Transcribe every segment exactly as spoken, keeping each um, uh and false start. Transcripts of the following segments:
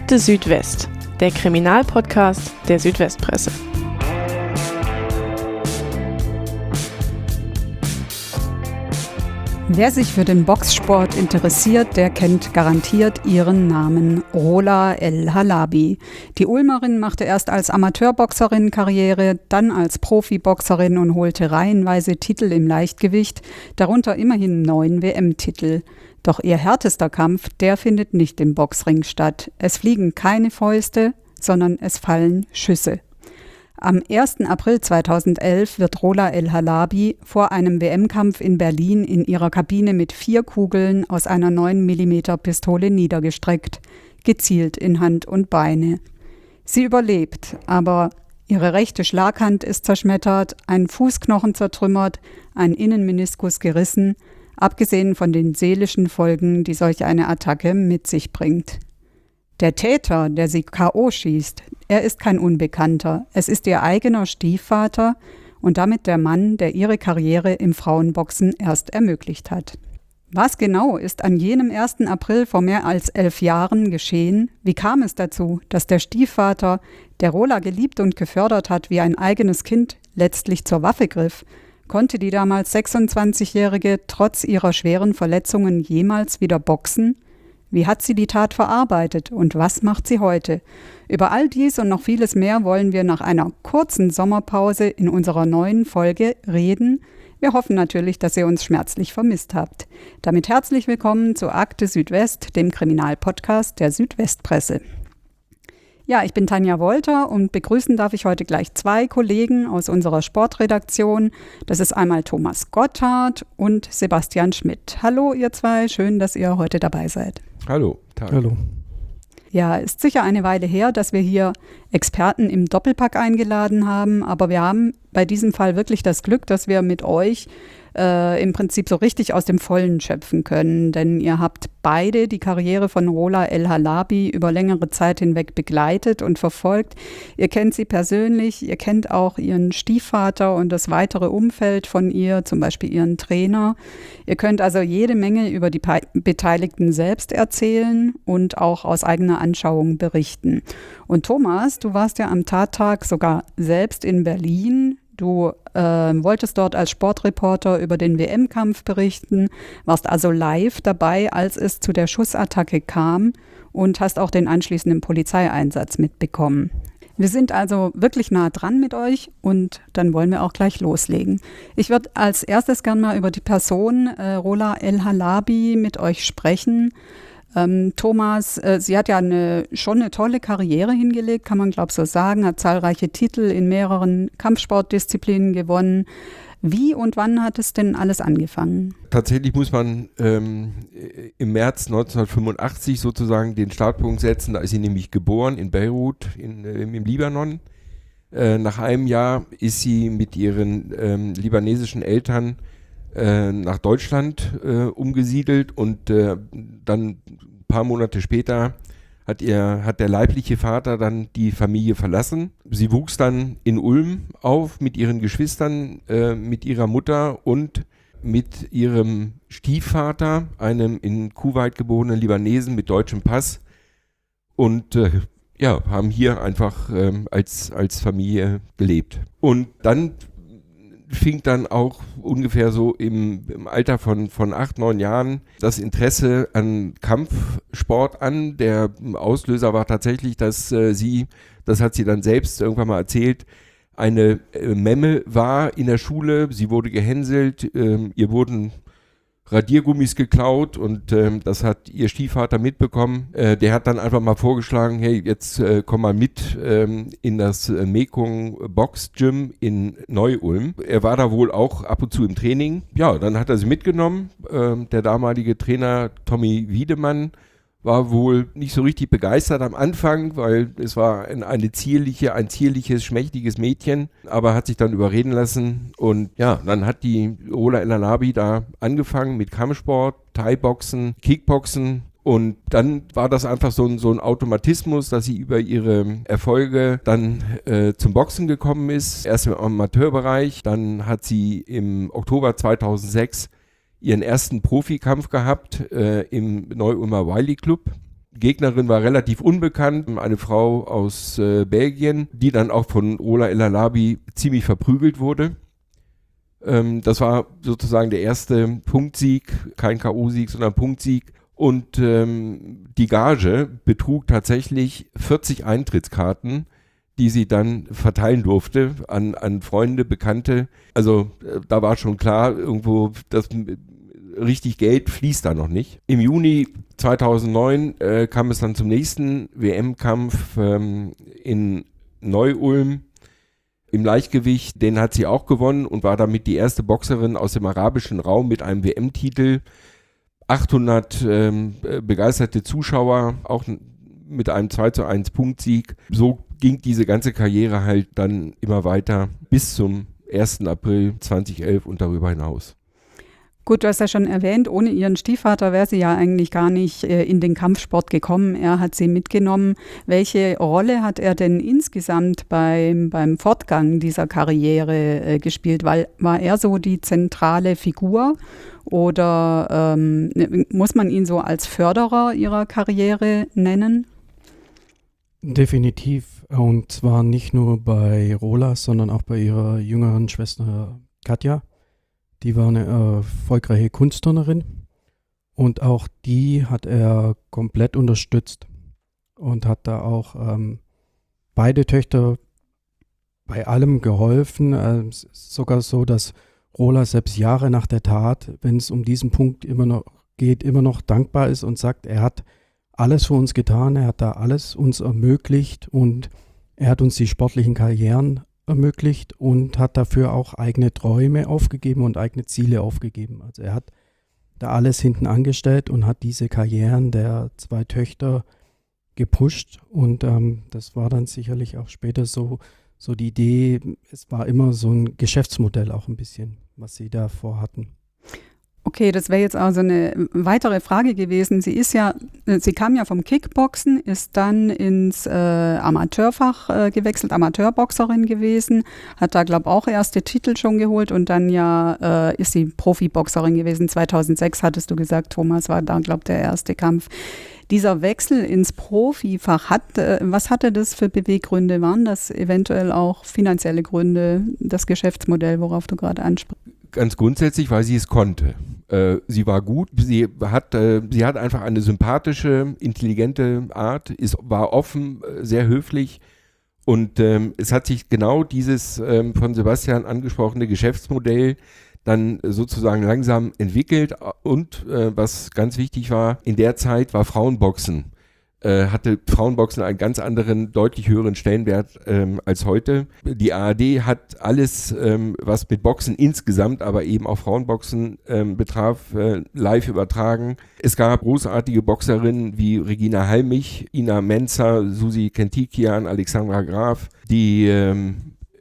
Akte Südwest, der Kriminalpodcast der Südwestpresse. Wer sich für den Boxsport interessiert, der kennt garantiert ihren Namen: Rola El-Halabi. Die Ulmerin machte erst als Amateurboxerin Karriere, dann als Profiboxerin und holte reihenweise Titel im Leichtgewicht, darunter immerhin neun W M-Titel. Doch ihr härtester Kampf, der findet nicht im Boxring statt. Es fliegen keine Fäuste, sondern es fallen Schüsse. Am ersten April zweitausendelf wird Rola El-Halabi vor einem W M-Kampf in Berlin in ihrer Kabine mit vier Kugeln aus einer neun Millimeter Pistole niedergestreckt, gezielt in Hand und Beine. Sie überlebt, aber ihre rechte Schlaghand ist zerschmettert, ein Fußknochen zertrümmert, ein Innenmeniskus gerissen, abgesehen von den seelischen Folgen, die solch eine Attacke mit sich bringt. Der Täter, der sie K O schießt, er ist kein Unbekannter. Es ist ihr eigener Stiefvater und damit der Mann, der ihre Karriere im Frauenboxen erst ermöglicht hat. Was genau ist an jenem ersten April vor mehr als elf Jahren geschehen? Wie kam es dazu, dass der Stiefvater, der Rola geliebt und gefördert hat wie ein eigenes Kind, letztlich zur Waffe griff? Konnte die damals sechsundzwanzigjährige trotz ihrer schweren Verletzungen jemals wieder boxen? Wie hat sie die Tat verarbeitet und was macht sie heute? Über all dies und noch vieles mehr wollen wir nach einer kurzen Sommerpause in unserer neuen Folge reden. Wir hoffen natürlich, dass ihr uns schmerzlich vermisst habt. Damit herzlich willkommen zu Akte Südwest, dem Kriminalpodcast der Südwestpresse. Ja, ich bin Tanja Wolter und begrüßen darf ich heute gleich zwei Kollegen aus unserer Sportredaktion. Das ist einmal Thomas Gotthard und Sebastian Schmidt. Hallo ihr zwei, schön, dass ihr heute dabei seid. Hallo. Tag. Hallo. Ja, ist sicher eine Weile her, dass wir hier Experten im Doppelpack eingeladen haben, aber wir haben bei diesem Fall wirklich das Glück, dass wir mit euch äh, im Prinzip so richtig aus dem Vollen schöpfen können, denn ihr habt beide die Karriere von Rola El-Halabi über längere Zeit hinweg begleitet und verfolgt. Ihr kennt sie persönlich, ihr kennt auch ihren Stiefvater und das weitere Umfeld von ihr, zum Beispiel ihren Trainer. Ihr könnt also jede Menge über die Pe- Beteiligten selbst erzählen und auch aus eigener Anschauung berichten. Und Thomas, du warst ja am Tattag sogar selbst in Berlin. Du äh, wolltest dort als Sportreporter über den W M-Kampf berichten, warst also live dabei, als es zu der Schussattacke kam und hast auch den anschließenden Polizeieinsatz mitbekommen. Wir sind also wirklich nah dran mit euch und dann wollen wir auch gleich loslegen. Ich würde als erstes gerne mal über die Person äh, Rola El-Halabi mit euch sprechen. Ähm, Thomas, äh, sie hat ja eine, schon eine tolle Karriere hingelegt, kann man glaube ich so sagen, hat zahlreiche Titel in mehreren Kampfsportdisziplinen gewonnen. Wie und wann hat es denn alles angefangen? Tatsächlich muss man ähm, im März neunzehnhundertfünfundachtzig sozusagen den Startpunkt setzen. Da ist sie nämlich geboren in Beirut in, äh, im Libanon. Äh, nach einem Jahr ist sie mit ihren ähm, libanesischen Eltern äh, nach Deutschland äh, umgesiedelt und äh, dann ein paar Monate später hat, ihr, hat der leibliche Vater dann die Familie verlassen. Sie wuchs dann in Ulm auf mit ihren Geschwistern, äh, mit ihrer Mutter und mit ihrem Stiefvater, einem in Kuwait geborenen Libanesen mit deutschem Pass und äh, ja, haben hier einfach ähm, als, als Familie gelebt. Und dann fing dann auch ungefähr so im, im Alter von, von acht, neun Jahren das Interesse an Kampfsport an. Der Auslöser war tatsächlich, dass äh, sie, das hat sie dann selbst irgendwann mal erzählt, eine äh, Memme war in der Schule. Sie wurde gehänselt, äh, ihr wurden Radiergummis geklaut und ähm, das hat ihr Stiefvater mitbekommen. Äh, der hat dann einfach mal vorgeschlagen, hey, jetzt äh, komm mal mit ähm, in das äh, Mekong Box Gym in Neu-Ulm. Er war da wohl auch ab und zu im Training. Ja, dann hat er sie mitgenommen. Ähm, der damalige Trainer Tommy Wiedemann war wohl nicht so richtig begeistert am Anfang, weil es war ein, eine zierliche, ein zierliches, schmächtiges Mädchen, aber hat sich dann überreden lassen und ja, dann hat die Rola El-Halabi da angefangen mit Kampfsport, Thai-Boxen, Kickboxen und dann war das einfach so ein, so ein Automatismus, dass sie über ihre Erfolge dann äh, zum Boxen gekommen ist, erst im Amateurbereich, dann hat sie im Oktober zweitausendsechs ihren ersten Profikampf gehabt äh, im Neu-Ulmer Wiley Club. Gegnerin war relativ unbekannt, eine Frau aus äh, Belgien, die dann auch von Rola El Halabi ziemlich verprügelt wurde. Ähm, das war sozusagen der erste Punktsieg, kein K O-Sieg, sondern Punktsieg. Und ähm, die Gage betrug tatsächlich vierzig Eintrittskarten, die sie dann verteilen durfte an, an Freunde, Bekannte. Also äh, da war schon klar, irgendwo das richtig Geld fließt da noch nicht. Im Juni zweitausendneun äh, kam es dann zum nächsten W M-Kampf ähm, in Neu-Ulm im Leichtgewicht. Den hat sie auch gewonnen und war damit die erste Boxerin aus dem arabischen Raum mit einem W M-Titel. achthundert ähm, begeisterte Zuschauer, auch mit einem zwei zu eins Punktsieg. So ging diese ganze Karriere halt dann immer weiter bis zum ersten April zweitausendelf und darüber hinaus. Gut, du hast ja schon erwähnt, ohne ihren Stiefvater wäre sie ja eigentlich gar nicht äh, in den Kampfsport gekommen. Er hat sie mitgenommen. Welche Rolle hat er denn insgesamt beim, beim Fortgang dieser Karriere äh, gespielt? Weil, war er so die zentrale Figur oder ähm, muss man ihn so als Förderer ihrer Karriere nennen? Definitiv. Und zwar nicht nur bei Rola, sondern auch bei ihrer jüngeren Schwester Katja. Die war eine erfolgreiche Kunstturnerin und auch die hat er komplett unterstützt und hat da auch ähm, beide Töchter bei allem geholfen. Äh, sogar so, dass Rola selbst Jahre nach der Tat, wenn es um diesen Punkt immer noch geht, immer noch dankbar ist und sagt, er hat alles für uns getan, er hat da alles uns ermöglicht und er hat uns die sportlichen Karrieren ermöglicht und hat dafür auch eigene Träume aufgegeben und eigene Ziele aufgegeben. Also er hat da alles hinten angestellt und hat diese Karrieren der zwei Töchter gepusht und ähm, das war dann sicherlich auch später so, so die Idee, es war immer so ein Geschäftsmodell auch ein bisschen, was sie da vorhatten. Okay, das wäre jetzt also eine weitere Frage gewesen. Sie ist ja, sie kam ja vom Kickboxen, ist dann ins äh, Amateurfach äh, gewechselt, Amateurboxerin gewesen, hat da, glaube ich, auch erste Titel schon geholt und dann ja äh, ist sie Profiboxerin gewesen. zweitausendsechs hattest du gesagt, Thomas, war da, glaube ich, der erste Kampf. Dieser Wechsel ins Profifach, hat, äh, was hatte das für Beweggründe? Waren das eventuell auch finanzielle Gründe, das Geschäftsmodell, worauf du gerade ansprichst? Ganz grundsätzlich, weil sie es konnte. Äh, sie war gut, sie hat, äh, sie hat einfach eine sympathische, intelligente Art, ist, war offen, äh, sehr höflich und ähm, es hat sich genau dieses ähm, von Sebastian angesprochene Geschäftsmodell dann sozusagen langsam entwickelt und äh, was ganz wichtig war, in der Zeit war Frauenboxen, äh, hatte Frauenboxen einen ganz anderen, deutlich höheren Stellenwert ähm, als heute. Die A R D hat alles, ähm, was mit Boxen insgesamt, aber eben auch Frauenboxen ähm, betraf, äh, live übertragen. Es gab großartige Boxerinnen wie Regina Halmich, Ina Menzer, Susi Kentikian, Alexandra Graf, die ähm,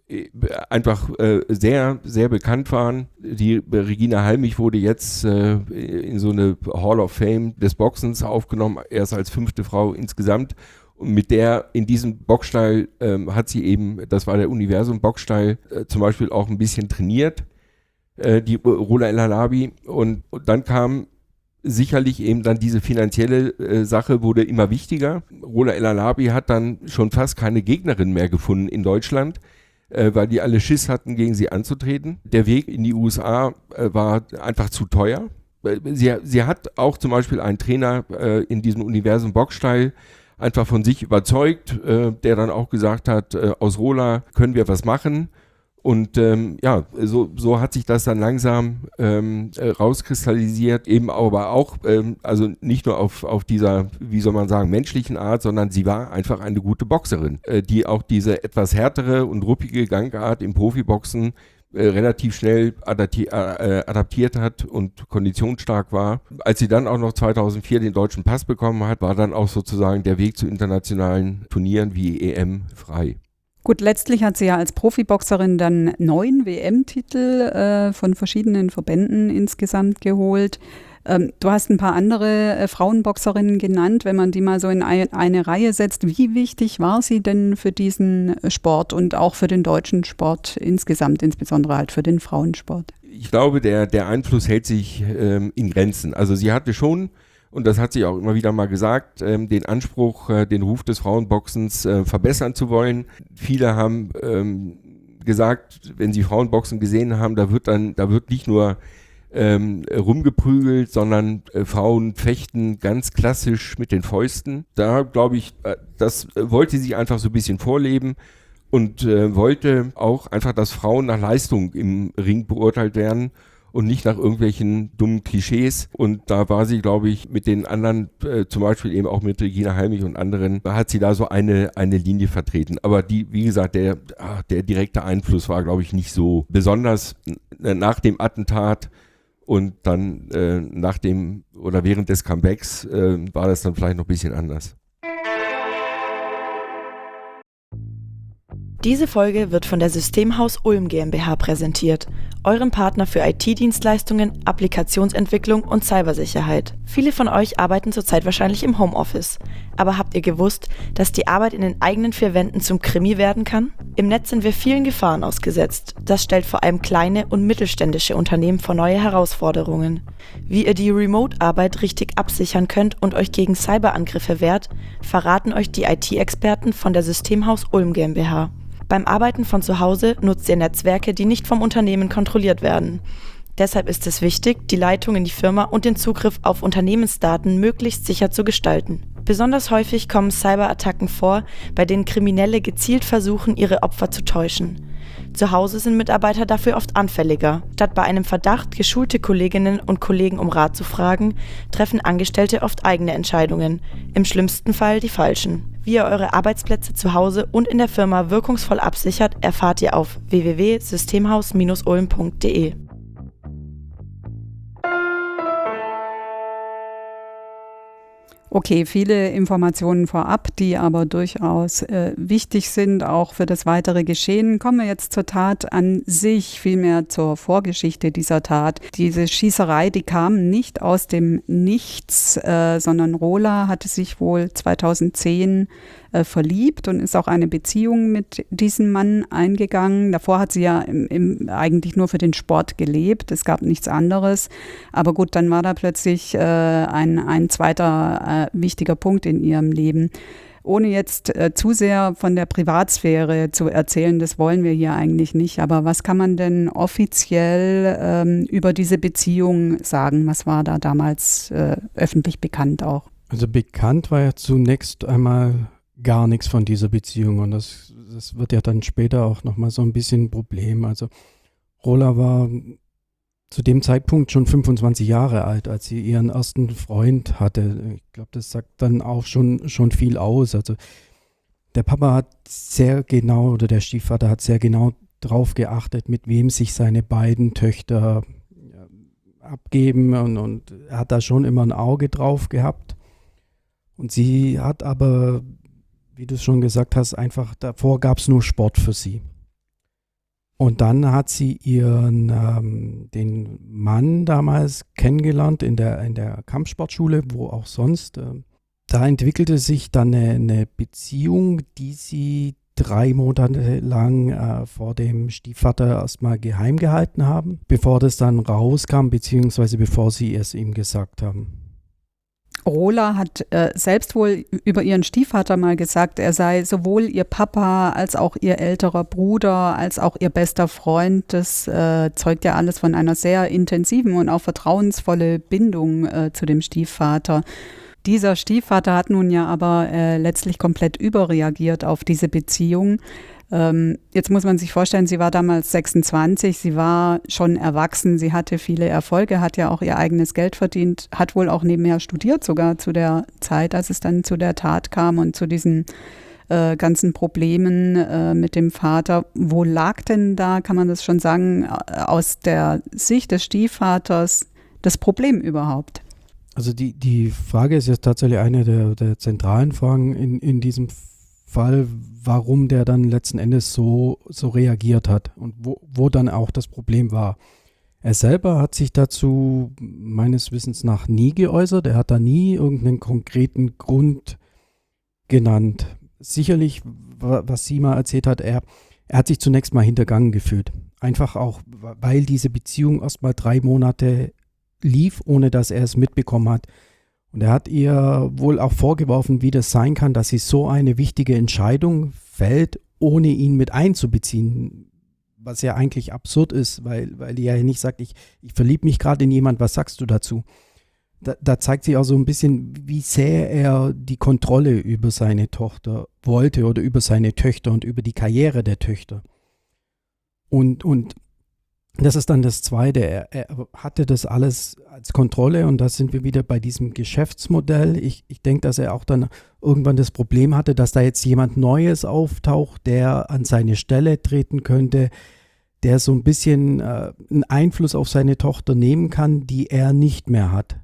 einfach äh, sehr, sehr bekannt waren. Die Regina Halmich wurde jetzt äh, in so eine Hall of Fame des Boxens aufgenommen, erst als fünfte Frau insgesamt. Und mit der, in diesem Boxstall ähm, hat sie eben, das war der Universum-Boxstall, äh, zum Beispiel auch ein bisschen trainiert, äh, die Rola El Halabi. Und, und dann kam sicherlich eben dann diese finanzielle äh, Sache wurde immer wichtiger. Rola El Halabi hat dann schon fast keine Gegnerin mehr gefunden in Deutschland, weil die alle Schiss hatten, gegen sie anzutreten. Der Weg in die U S A äh, war einfach zu teuer. Sie, sie hat auch zum Beispiel einen Trainer äh, in diesem Universum Boxstall einfach von sich überzeugt, äh, der dann auch gesagt hat, äh, aus Rola können wir was machen. Und ähm, ja, so, so hat sich das dann langsam ähm, äh, rauskristallisiert, eben aber auch, ähm, also nicht nur auf, auf dieser, wie soll man sagen, menschlichen Art, sondern sie war einfach eine gute Boxerin, äh, die auch diese etwas härtere und ruppige Gangart im Profiboxen äh, relativ schnell adapti- äh, adaptiert hat und konditionsstark war. Als sie dann auch noch zweitausendvier den deutschen Pass bekommen hat, war dann auch sozusagen der Weg zu internationalen Turnieren wie E M frei. Gut, letztlich hat sie ja als Profiboxerin dann neun W M-Titel äh, von verschiedenen Verbänden insgesamt geholt. Ähm, du hast ein paar andere äh, Frauenboxerinnen genannt, wenn man die mal so in ein, eine Reihe setzt. Wie wichtig war sie denn für diesen Sport und auch für den deutschen Sport insgesamt, insbesondere halt für den Frauensport? Ich glaube, der, der Einfluss hält sich ähm, in Grenzen. Also sie hatte schon, und das hat sie auch immer wieder mal gesagt, ähm, den Anspruch, äh, den Ruf des Frauenboxens äh, verbessern zu wollen. Viele haben ähm, gesagt, wenn sie Frauenboxen gesehen haben, da wird dann, da wird nicht nur ähm, rumgeprügelt, sondern äh, Frauen fechten ganz klassisch mit den Fäusten. Da glaube ich, äh, das äh, wollte sie einfach so ein bisschen vorleben und äh, wollte auch einfach, dass Frauen nach Leistung im Ring beurteilt werden und nicht nach irgendwelchen dummen Klischees. Und da war sie, glaube ich, mit den anderen, äh, zum Beispiel eben auch mit Regina Halmich und anderen, da hat sie da so eine, eine Linie vertreten. Aber die, wie gesagt, der, ach, der direkte Einfluss war, glaube ich, nicht so besonders äh, nach dem Attentat und dann äh, nach dem oder während des Comebacks äh, war das dann vielleicht noch ein bisschen anders. Diese Folge wird von der Systemhaus Ulm GmbH präsentiert, eurem Partner für I T-Dienstleistungen, Applikationsentwicklung und Cybersicherheit. Viele von euch arbeiten zurzeit wahrscheinlich im Homeoffice. Aber habt ihr gewusst, dass die Arbeit in den eigenen vier Wänden zum Krimi werden kann? Im Netz sind wir vielen Gefahren ausgesetzt. Das stellt vor allem kleine und mittelständische Unternehmen vor neue Herausforderungen. Wie ihr die Remote-Arbeit richtig absichern könnt und euch gegen Cyberangriffe wehrt, verraten euch die I T-Experten von der Systemhaus Ulm GmbH. Beim Arbeiten von zu Hause nutzt ihr Netzwerke, die nicht vom Unternehmen kontrolliert werden. Deshalb ist es wichtig, die Leitung in die Firma und den Zugriff auf Unternehmensdaten möglichst sicher zu gestalten. Besonders häufig kommen Cyberattacken vor, bei denen Kriminelle gezielt versuchen, ihre Opfer zu täuschen. Zu Hause sind Mitarbeiter dafür oft anfälliger. Statt bei einem Verdacht geschulte Kolleginnen und Kollegen um Rat zu fragen, treffen Angestellte oft eigene Entscheidungen, im schlimmsten Fall die falschen. Wie ihr eure Arbeitsplätze zu Hause und in der Firma wirkungsvoll absichert, erfahrt ihr auf w w w punkt systemhaus Bindestrich ulm punkt d e. Okay, viele Informationen vorab, die aber durchaus äh, wichtig sind, auch für das weitere Geschehen. Kommen wir jetzt zur Tat an sich, vielmehr zur Vorgeschichte dieser Tat. Diese Schießerei, die kam nicht aus dem Nichts, äh, sondern Rola hatte sich wohl zweitausendzehn äh, verliebt und ist auch eine Beziehung mit diesem Mann eingegangen. Davor hat sie ja im, im, eigentlich nur für den Sport gelebt, es gab nichts anderes. Aber gut, dann war da plötzlich äh, ein, ein zweiter äh, wichtiger Punkt in ihrem Leben. Ohne jetzt äh, zu sehr von der Privatsphäre zu erzählen, das wollen wir hier eigentlich nicht. Aber was kann man denn offiziell ähm, über diese Beziehung sagen? Was war da damals äh, öffentlich bekannt auch? Also bekannt war ja zunächst einmal gar nichts von dieser Beziehung. Und das, das wird ja dann später auch nochmal so ein bisschen ein Problem. Also Rola war zu dem Zeitpunkt schon fünfundzwanzig Jahre alt, als sie ihren ersten Freund hatte. Ich glaube, das sagt dann auch schon, schon viel aus. Also der Papa hat sehr genau, oder der Stiefvater hat sehr genau drauf geachtet, mit wem sich seine beiden Töchter abgeben und, und er hat da schon immer ein Auge drauf gehabt. Und sie hat aber, wie du es schon gesagt hast, einfach davor gab es nur Sport für sie. Und dann hat sie ihren, ähm, den Mann damals kennengelernt in der, in der Kampfsportschule, wo auch sonst. Äh, da entwickelte sich dann eine, eine Beziehung, die sie drei Monate lang äh, vor dem Stiefvater erstmal geheim gehalten haben, bevor das dann rauskam, beziehungsweise bevor sie es ihm gesagt haben. Rola hat äh, selbst wohl über ihren Stiefvater mal gesagt, er sei sowohl ihr Papa als auch ihr älterer Bruder, als auch ihr bester Freund. Das äh, zeugt ja alles von einer sehr intensiven und auch vertrauensvolle Bindung äh, zu dem Stiefvater. Dieser Stiefvater hat nun ja aber äh, letztlich komplett überreagiert auf diese Beziehung. Ähm, jetzt muss man sich vorstellen, sie war damals sechsundzwanzig, sie war schon erwachsen, sie hatte viele Erfolge, hat ja auch ihr eigenes Geld verdient, hat wohl auch nebenher studiert sogar zu der Zeit, als es dann zu der Tat kam und zu diesen äh, ganzen Problemen äh, mit dem Vater. Wo lag denn da, kann man das schon sagen, aus der Sicht des Stiefvaters das Problem überhaupt? Also die, die Frage ist jetzt tatsächlich eine der, der zentralen Fragen in, in diesem Fall, warum der dann letzten Endes so, so reagiert hat und wo, wo dann auch das Problem war. Er selber hat sich dazu meines Wissens nach nie geäußert. Er hat da nie irgendeinen konkreten Grund genannt. Sicherlich, was sie mal erzählt hat, er, er hat sich zunächst mal hintergangen gefühlt. Einfach auch, weil diese Beziehung erst mal drei Monate lief, ohne dass er es mitbekommen hat. Und er hat ihr wohl auch vorgeworfen, wie das sein kann, dass sie so eine wichtige Entscheidung fällt, ohne ihn mit einzubeziehen. Was ja eigentlich absurd ist, weil, weil die ja nicht sagt, ich, ich verliebe mich gerade in jemand, was sagst du dazu? Da, da zeigt sich auch so ein bisschen, wie sehr er die Kontrolle über seine Tochter wollte oder über seine Töchter und über die Karriere der Töchter. Und, und das ist dann das Zweite. Er, er hatte das alles als Kontrolle und da sind wir wieder bei diesem Geschäftsmodell. Ich, ich denke, dass er auch dann irgendwann das Problem hatte, dass da jetzt jemand Neues auftaucht, der an seine Stelle treten könnte, der so ein bisschen äh, einen Einfluss auf seine Tochter nehmen kann, die er nicht mehr hat.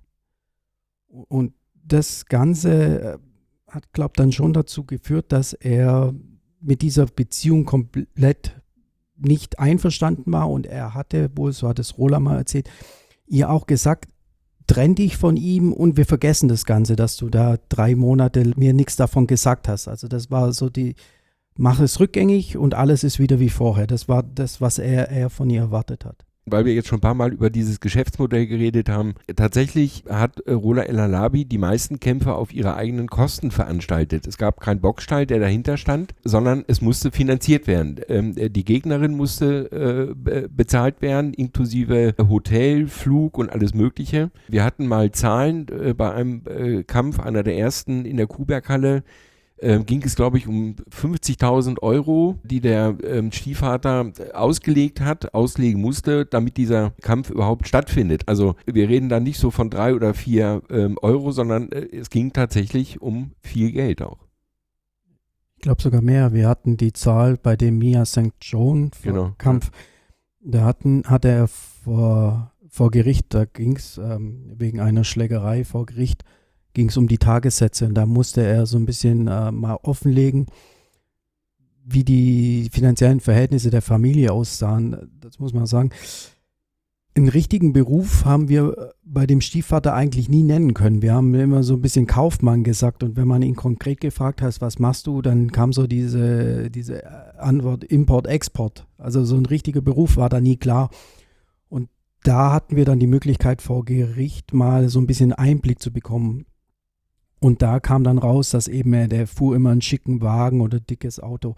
Und das Ganze äh, hat, glaube ich, dann schon dazu geführt, dass er mit dieser Beziehung komplett nicht einverstanden war und er hatte wohl, so hat es Rola mal erzählt, ihr auch gesagt, trenn dich von ihm und wir vergessen das Ganze, dass du da drei Monate mir nichts davon gesagt hast. Also das war so die, mach es rückgängig und alles ist wieder wie vorher. Das war das, was er, er von ihr erwartet hat. Weil wir jetzt schon ein paar Mal über dieses Geschäftsmodell geredet haben. Tatsächlich hat äh, Rola El Halabi die meisten Kämpfe auf ihre eigenen Kosten veranstaltet. Es gab keinen Boxstall, der dahinter stand, sondern es musste finanziert werden. Ähm, die Gegnerin musste äh, be- bezahlt werden, inklusive Hotel, Flug und alles Mögliche. Wir hatten mal Zahlen äh, bei einem äh, Kampf, einer der ersten in der Kuhberghalle, Ähm, ging es, glaube ich, um fünfzigtausend Euro, die der ähm, Stiefvater ausgelegt hat, auslegen musste, damit dieser Kampf überhaupt stattfindet. Also wir reden da nicht so von drei oder vier ähm, Euro, sondern äh, es ging tatsächlich um viel Geld auch. Ich glaube sogar mehr. Wir hatten die Zahl bei dem Mia Sankt John Genau, Kampf. Ja. Da hatten, hatte er vor, vor Gericht, da ging es ähm, wegen einer Schlägerei vor Gericht, ging es um die Tagessätze und da musste er so ein bisschen äh, mal offenlegen, wie die finanziellen Verhältnisse der Familie aussahen. Das muss man sagen. Einen richtigen Beruf haben wir bei dem Stiefvater eigentlich nie nennen können. Wir haben immer so ein bisschen Kaufmann gesagt und wenn man ihn konkret gefragt hat, was machst du, dann kam so diese, diese Antwort Import-Export. Also so ein richtiger Beruf war da nie klar. Und da hatten wir dann die Möglichkeit vor Gericht mal so ein bisschen Einblick zu bekommen. Und da kam dann raus, dass eben er, der fuhr immer einen schicken Wagen oder dickes Auto.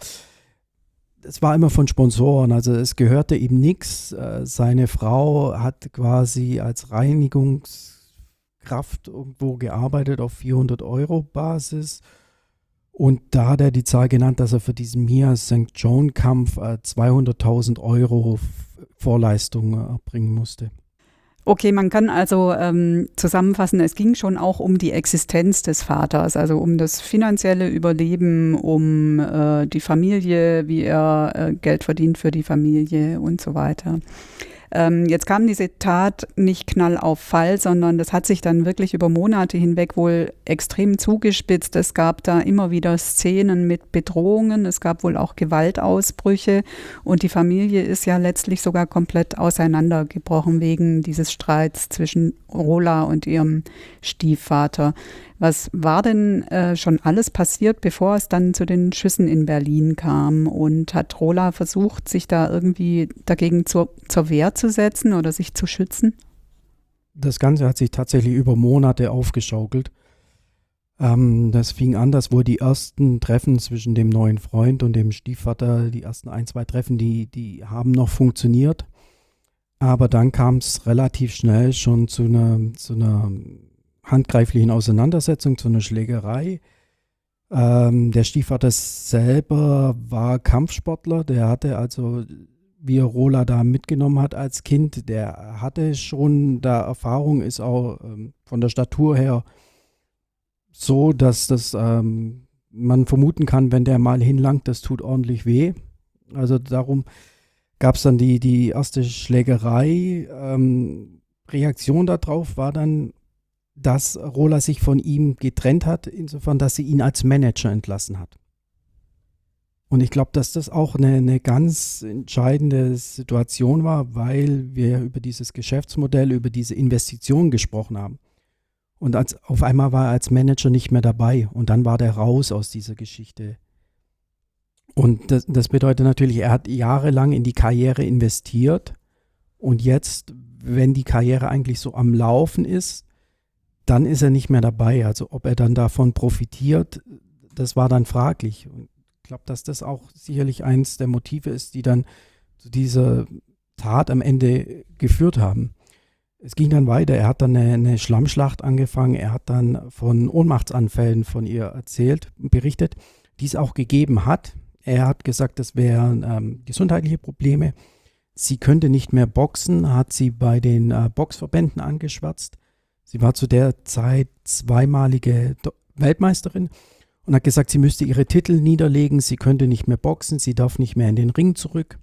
Es war immer von Sponsoren, also es gehörte ihm nichts. Seine Frau hat quasi als Reinigungskraft irgendwo gearbeitet auf vierhundert Euro Basis. Und da hat er die Zahl genannt, dass er für diesen Mia Sankt John Kampf zweihunderttausend Euro Vorleistung erbringen musste. Okay, man kann also ähm, zusammenfassen, es ging schon auch um die Existenz des Vaters, also um das finanzielle Überleben, um äh, die Familie, wie er äh, Geld verdient für die Familie und so weiter. Ähm, jetzt kam diese Tat nicht Knall auf Fall, sondern das hat sich dann wirklich über Monate hinweg wohl extrem zugespitzt. Es gab da immer wieder Szenen mit Bedrohungen, es gab wohl auch Gewaltausbrüche und die Familie ist ja letztlich sogar komplett auseinandergebrochen wegen dieses Streits zwischen Rola und ihrem Stiefvater. Was war denn äh, schon alles passiert, bevor es dann zu den Schüssen in Berlin kam? Und hat Rola versucht, sich da irgendwie dagegen zur, zur Wehr zu setzen oder sich zu schützen? Das Ganze hat sich tatsächlich über Monate aufgeschaukelt. Ähm, das fing an, dass wohl die ersten Treffen zwischen dem neuen Freund und dem Stiefvater, die ersten ein, zwei Treffen, die, die haben noch funktioniert. Aber dann kam es relativ schnell schon zu einer, zu einer handgreiflichen Auseinandersetzung, zu einer Schlägerei. Ähm, der Stiefvater selber war Kampfsportler, der hatte also, wie er Rola da mitgenommen hat als Kind, der hatte schon da Erfahrung, ist auch ähm, von der Statur her so, dass das ähm, man vermuten kann, wenn der mal hinlangt, das tut ordentlich weh. Also darum gab es dann die, die erste Schlägerei. Ähm, Reaktion darauf war dann, dass Rola sich von ihm getrennt hat, insofern, dass sie ihn als Manager entlassen hat. Und ich glaube, dass das auch eine, eine ganz entscheidende Situation war, weil wir über dieses Geschäftsmodell, über diese Investition gesprochen haben. Und als, auf einmal war er als Manager nicht mehr dabei und dann war der raus aus dieser Geschichte. Und das, das bedeutet natürlich, er hat jahrelang in die Karriere investiert und jetzt, wenn die Karriere eigentlich so am Laufen ist, dann ist er nicht mehr dabei. Also ob er dann davon profitiert, das war dann fraglich. Und ich glaube, dass das auch sicherlich eins der Motive ist, die dann zu dieser Tat am Ende geführt haben. Es ging dann weiter. Er hat dann eine, eine Schlammschlacht angefangen. Er hat dann von Ohnmachtsanfällen von ihr erzählt, berichtet, die es auch gegeben hat. Er hat gesagt, das wären ähm, gesundheitliche Probleme. Sie könnte nicht mehr boxen, hat sie bei den äh, Boxverbänden angeschwärzt. Sie war zu der Zeit zweimalige Do- Weltmeisterin und hat gesagt, sie müsste ihre Titel niederlegen. Sie könnte nicht mehr boxen, sie darf nicht mehr in den Ring zurück.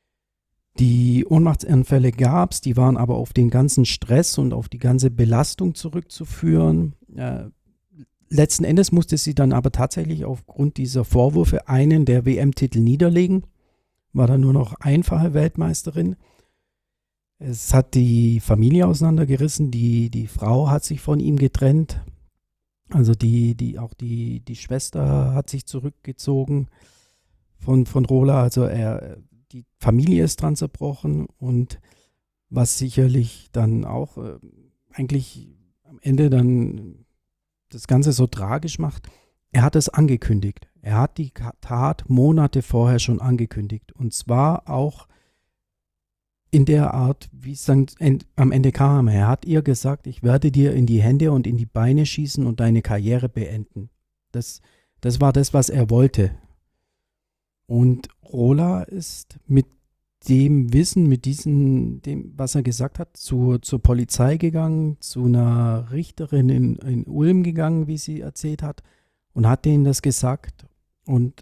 Die Ohnmachtsanfälle gab es, die waren aber auf den ganzen Stress und auf die ganze Belastung zurückzuführen. Äh, letzten Endes musste sie dann aber tatsächlich aufgrund dieser Vorwürfe einen der W M-Titel niederlegen, war dann nur noch einfache Weltmeisterin. Es hat die Familie auseinandergerissen, die, die Frau hat sich von ihm getrennt, also die, die, auch die, die Schwester hat sich zurückgezogen von, von Rola, also er die Familie ist dran zerbrochen und was sicherlich dann auch äh, eigentlich am Ende dann das Ganze so tragisch macht, er hat es angekündigt. Er hat die Tat Monate vorher schon angekündigt und zwar auch in der Art, wie es dann end, am Ende kam. Er hat ihr gesagt, ich werde dir in die Hände und in die Beine schießen und deine Karriere beenden. Das, das war das, was er wollte. Und Rola ist mit dem Wissen, mit diesem, dem, was er gesagt hat, zu, zur Polizei gegangen, zu einer Richterin in, in Ulm gegangen, wie sie erzählt hat, und hat denen das gesagt. Und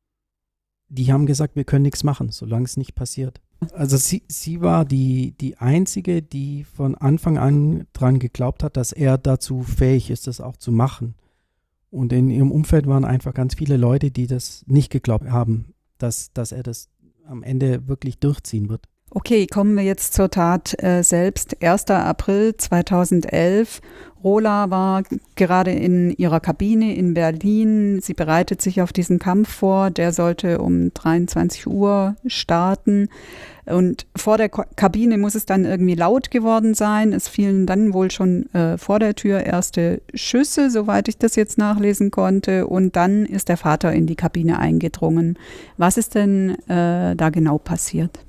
die haben gesagt, wir können nichts machen, solange es nicht passiert. Also sie, sie war die, die Einzige, die von Anfang an dran geglaubt hat, dass er dazu fähig ist, das auch zu machen. Und in ihrem Umfeld waren einfach ganz viele Leute, die das nicht geglaubt haben, dass, dass er das am Ende wirklich durchziehen wird. Okay, kommen wir jetzt zur Tat äh, selbst. erster April zweitausendelf. Rola war gerade in ihrer Kabine in Berlin. Sie bereitet sich auf diesen Kampf vor. Der sollte um dreiundzwanzig Uhr starten. Und vor der Ko- Kabine muss es dann irgendwie laut geworden sein. Es fielen dann wohl schon äh, vor der Tür erste Schüsse, soweit ich das jetzt nachlesen konnte. Und dann ist der Vater in die Kabine eingedrungen. Was ist denn äh, da genau passiert?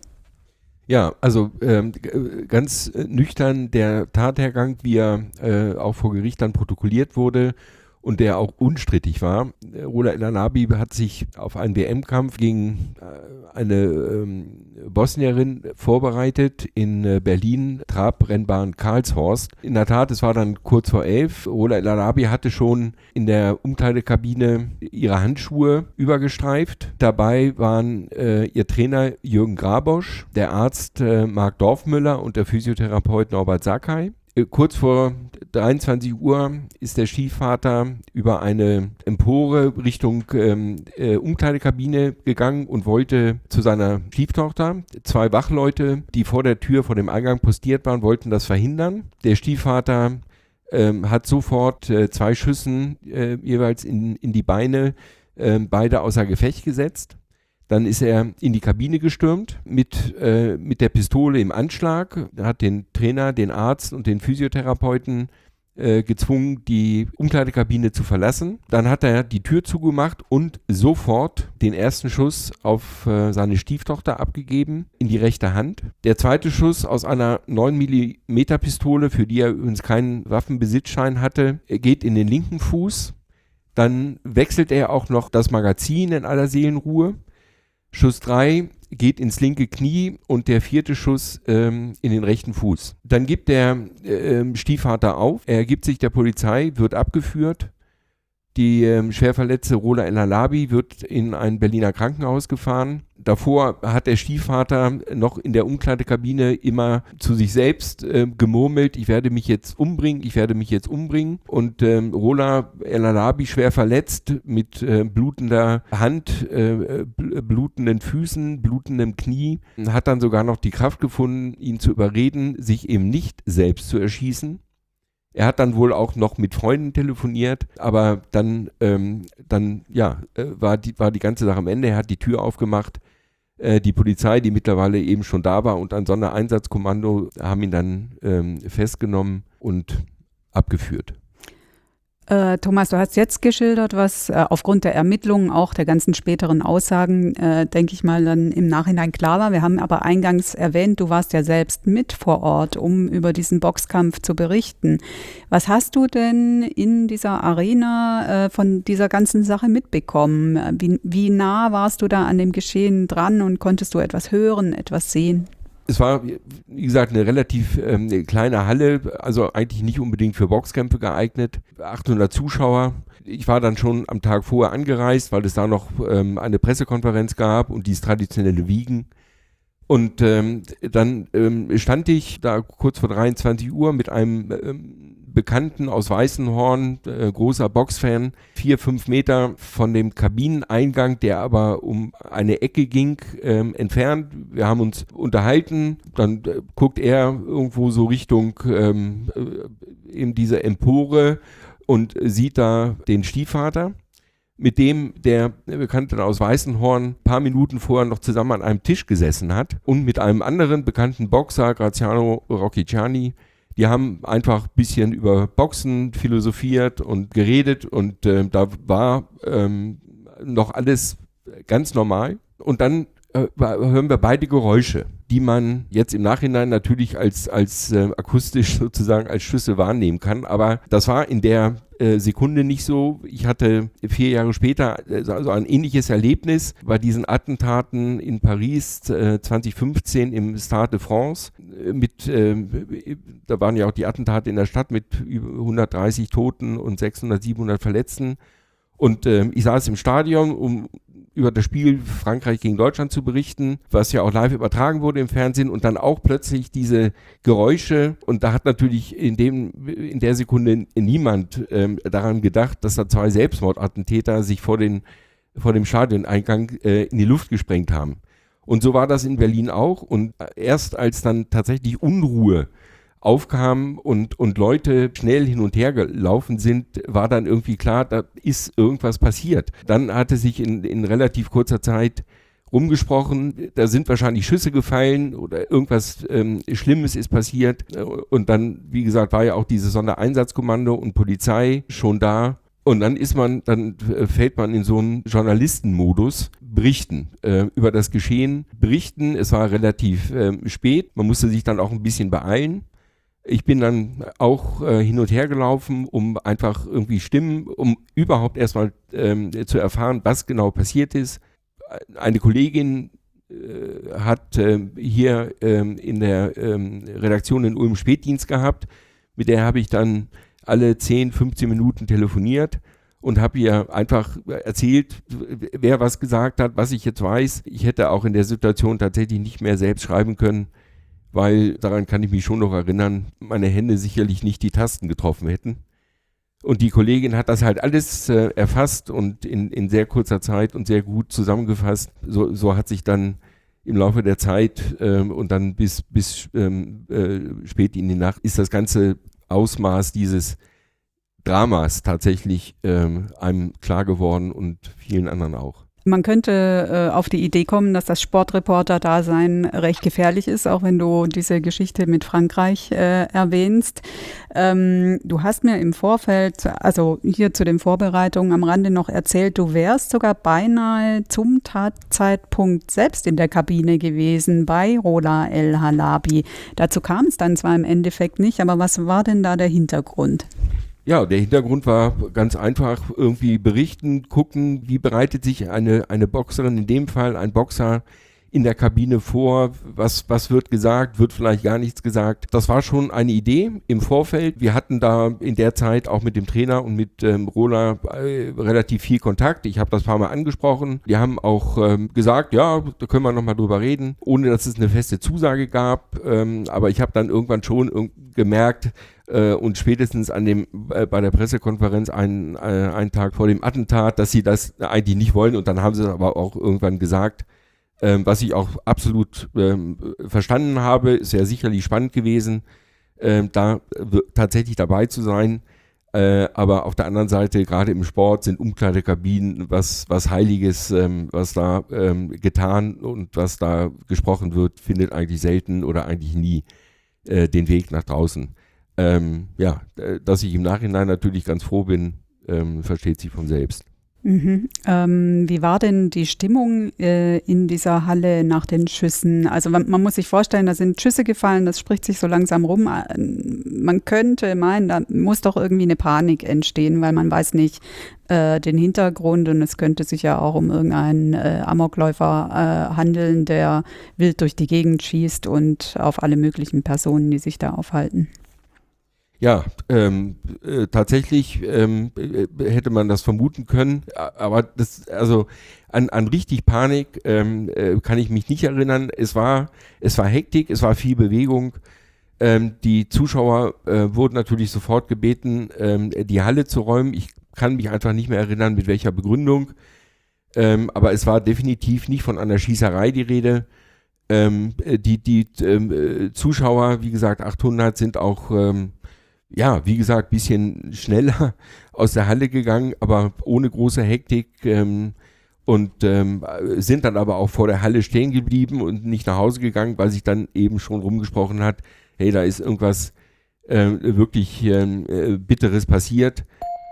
Ja, also ähm, ganz nüchtern der Tathergang, wie er äh, auch vor Gericht dann protokolliert wurde und der auch unstrittig war. Rola El Halabi hat sich auf einen W M-Kampf gegen äh, eine ähm, Bosnierin vorbereitet in äh, Berlin, Trabrennbahn Karlshorst. In der Tat, es war dann kurz vor elf. Rola El Halabi hatte schon in der Umkleidekabine ihre Handschuhe übergestreift. Dabei waren äh, ihr Trainer Jürgen Grabosch, der Arzt äh, Marc Dorfmüller und der Physiotherapeut Norbert Sakai. Kurz vor dreiundzwanzig Uhr ist der Stiefvater über eine Empore Richtung ähm, äh, Umkleidekabine gegangen und wollte zu seiner Stieftochter. Zwei Wachleute, die vor der Tür, vor dem Eingang postiert waren, wollten das verhindern. Der Stiefvater ähm, hat sofort äh, zwei Schüssen äh, jeweils in, in die Beine, äh, beide außer Gefecht gesetzt. Dann ist er in die Kabine gestürmt mit, äh, mit der Pistole im Anschlag, hat den Trainer, den Arzt und den Physiotherapeuten äh, gezwungen, die Umkleidekabine zu verlassen. Dann hat er die Tür zugemacht und sofort den ersten Schuss auf äh, seine Stieftochter abgegeben, in die rechte Hand. Der zweite Schuss aus einer neun Millimeter Pistole, für die er übrigens keinen Waffenbesitzschein hatte, geht in den linken Fuß. Dann wechselt er auch noch das Magazin in aller Seelenruhe. Schuss drei geht ins linke Knie und der vierte Schuss ähm, in den rechten Fuß. Dann gibt der äh, Stiefvater auf, er gibt sich der Polizei, wird abgeführt. Die ähm, schwerverletzte Rola El Halabi wird in ein Berliner Krankenhaus gefahren. Davor hat der Stiefvater noch in der Umkleidekabine immer zu sich selbst äh, gemurmelt, ich werde mich jetzt umbringen, ich werde mich jetzt umbringen. Und ähm, Rola El Halabi schwer verletzt mit äh, blutender Hand, äh, blutenden Füßen, blutendem Knie, hat dann sogar noch die Kraft gefunden, ihn zu überreden, sich eben nicht selbst zu erschießen. Er hat dann wohl auch noch mit Freunden telefoniert, aber dann, ähm, dann ja, äh, war, die, war die ganze Sache am Ende. Er hat die Tür aufgemacht. Äh, die Polizei, die mittlerweile eben schon da war und ein Sondereinsatzkommando, haben ihn dann ähm, festgenommen und abgeführt. Äh, Thomas, du hast jetzt geschildert, was äh, aufgrund der Ermittlungen, auch der ganzen späteren Aussagen, äh, denke ich mal, dann im Nachhinein klar war. Wir haben aber eingangs erwähnt, du warst ja selbst mit vor Ort, um über diesen Boxkampf zu berichten. Was hast du denn in dieser Arena äh, von dieser ganzen Sache mitbekommen? Wie, wie nah warst du da an dem Geschehen dran und konntest du etwas hören, etwas sehen? Es war, wie gesagt, eine relativ ähm, eine kleine Halle, also eigentlich nicht unbedingt für Boxkämpfe geeignet. achthundert Zuschauer. Ich war dann schon am Tag vorher angereist, weil es da noch ähm, eine Pressekonferenz gab und dieses traditionelle Wiegen. Und ähm, dann ähm, stand ich da kurz vor dreiundzwanzig Uhr mit einem ähm, Bekannten aus Weißenhorn, äh, großer Boxfan, vier, fünf Meter von dem Kabineneingang, der aber um eine Ecke ging, ähm, entfernt. Wir haben uns unterhalten, dann äh, guckt er irgendwo so Richtung ähm, äh, in diese Empore und sieht da den Stiefvater, mit dem der Bekannte aus Weißenhorn ein paar Minuten vorher noch zusammen an einem Tisch gesessen hat und mit einem anderen bekannten Boxer, Graziano Rocchiciani. Die haben einfach ein bisschen über Boxen philosophiert und geredet und äh, da war ähm, noch alles ganz normal. Und dann äh, hören wir beide Geräusche, die man jetzt im Nachhinein natürlich als, als äh, akustisch sozusagen als Schüsse wahrnehmen kann. Aber das war in der äh, Sekunde nicht so. Ich hatte vier Jahre später äh, also ein ähnliches Erlebnis bei diesen Attentaten in Paris äh, zwanzig fünfzehn im Stade de France. Äh, mit, äh, da waren ja auch die Attentate in der Stadt mit über hundertdreißig Toten und sechshundert, siebenhundert Verletzten. Und äh, ich saß im Stadion, um über das Spiel Frankreich gegen Deutschland zu berichten, was ja auch live übertragen wurde im Fernsehen und dann auch plötzlich diese Geräusche und da hat natürlich in dem in der Sekunde niemand ähm, daran gedacht, dass da zwei Selbstmordattentäter sich vor den vor dem Stadioneingang äh, in die Luft gesprengt haben. Und so war das in Berlin auch und erst als dann tatsächlich Unruhe aufkam und, und Leute schnell hin und her gelaufen sind, war dann irgendwie klar, da ist irgendwas passiert. Dann hatte sich in, in relativ kurzer Zeit rumgesprochen, da sind wahrscheinlich Schüsse gefallen oder irgendwas ähm, Schlimmes ist passiert. Und dann, wie gesagt, war ja auch dieses Sondereinsatzkommando und Polizei schon da. Und dann ist man, dann fällt man in so einen Journalistenmodus, berichten äh, über das Geschehen, berichten. Es war relativ äh, spät, man musste sich dann auch ein bisschen beeilen. Ich bin dann auch äh, hin und her gelaufen, um einfach irgendwie Stimmen, um überhaupt erstmal ähm, zu erfahren, was genau passiert ist. Eine Kollegin äh, hat äh, hier ähm, in der ähm, Redaktion in Ulm Spätdienst gehabt, mit der habe ich dann alle zehn, fünfzehn Minuten telefoniert und habe ihr einfach erzählt, wer was gesagt hat, was ich jetzt weiß. Ich hätte auch in der Situation tatsächlich nicht mehr selbst schreiben können, weil daran kann ich mich schon noch erinnern, meine Hände sicherlich nicht die Tasten getroffen hätten. Und die Kollegin hat das halt alles äh, erfasst und in, in sehr kurzer Zeit und sehr gut zusammengefasst. So, so hat sich dann im Laufe der Zeit ähm, und dann bis, bis ähm, äh, spät in die Nacht ist das ganze Ausmaß dieses Dramas tatsächlich ähm, einem klar geworden und vielen anderen auch. Man könnte äh, auf die Idee kommen, dass das Sportreporter-Dasein recht gefährlich ist, auch wenn du diese Geschichte mit Frankreich äh, erwähnst. Ähm, du hast mir im Vorfeld, also hier zu den Vorbereitungen am Rande noch erzählt, du wärst sogar beinahe zum Tatzeitpunkt selbst in der Kabine gewesen bei Rola El Halabi. Dazu kam es dann zwar im Endeffekt nicht, aber was war denn da der Hintergrund? Ja, der Hintergrund war ganz einfach, irgendwie berichten, gucken, wie bereitet sich eine, eine Boxerin, in dem Fall ein Boxer, in der Kabine vor, was, was wird gesagt, wird vielleicht gar nichts gesagt. Das war schon eine Idee im Vorfeld. Wir hatten da in der Zeit auch mit dem Trainer und mit ähm, Rola äh, relativ viel Kontakt. Ich habe das ein paar Mal angesprochen. Die haben auch ähm, gesagt, ja, da können wir nochmal drüber reden, ohne dass es eine feste Zusage gab. Ähm, aber ich habe dann irgendwann schon irg- gemerkt, äh, und spätestens an dem äh, bei der Pressekonferenz einen, äh, einen Tag vor dem Attentat, dass sie das eigentlich nicht wollen. Und dann haben sie es aber auch irgendwann gesagt. Ähm, was ich auch absolut ähm, verstanden habe, ist ja sicherlich spannend gewesen, ähm, da w- tatsächlich dabei zu sein. Äh, aber auf der anderen Seite, gerade im Sport, sind Umkleidekabinen was, was Heiliges, ähm, was da ähm, getan und was da gesprochen wird, findet eigentlich selten oder eigentlich nie äh, den Weg nach draußen. ähm, ja, äh, dass ich im Nachhinein natürlich ganz froh bin, ähm, versteht sich von selbst. Mhm. Ähm, wie war denn die Stimmung äh, in dieser Halle nach den Schüssen? Also man, man muss sich vorstellen, da sind Schüsse gefallen, das spricht sich so langsam rum. Man könnte meinen, da muss doch irgendwie eine Panik entstehen, weil man weiß nicht äh, den Hintergrund und es könnte sich ja auch um irgendeinen äh, Amokläufer äh, handeln, der wild durch die Gegend schießt und auf alle möglichen Personen, die sich da aufhalten. Ja, ähm, äh, tatsächlich ähm, äh, hätte man das vermuten können, aber das, also an, an richtig Panik ähm, äh, kann ich mich nicht erinnern. Es war, es war Hektik, es war viel Bewegung. Ähm, die Zuschauer äh, wurden natürlich sofort gebeten, ähm, die Halle zu räumen. Ich kann mich einfach nicht mehr erinnern, mit welcher Begründung. Ähm, aber es war definitiv nicht von einer Schießerei die Rede. Ähm, die die ähm, Zuschauer, wie gesagt, achthundert, sind auch ähm, ja, wie gesagt, ein bisschen schneller aus der Halle gegangen, aber ohne große Hektik ähm, und ähm, sind dann aber auch vor der Halle stehen geblieben und nicht nach Hause gegangen, weil sich dann eben schon rumgesprochen hat, hey, da ist irgendwas äh, wirklich äh, Bitteres passiert.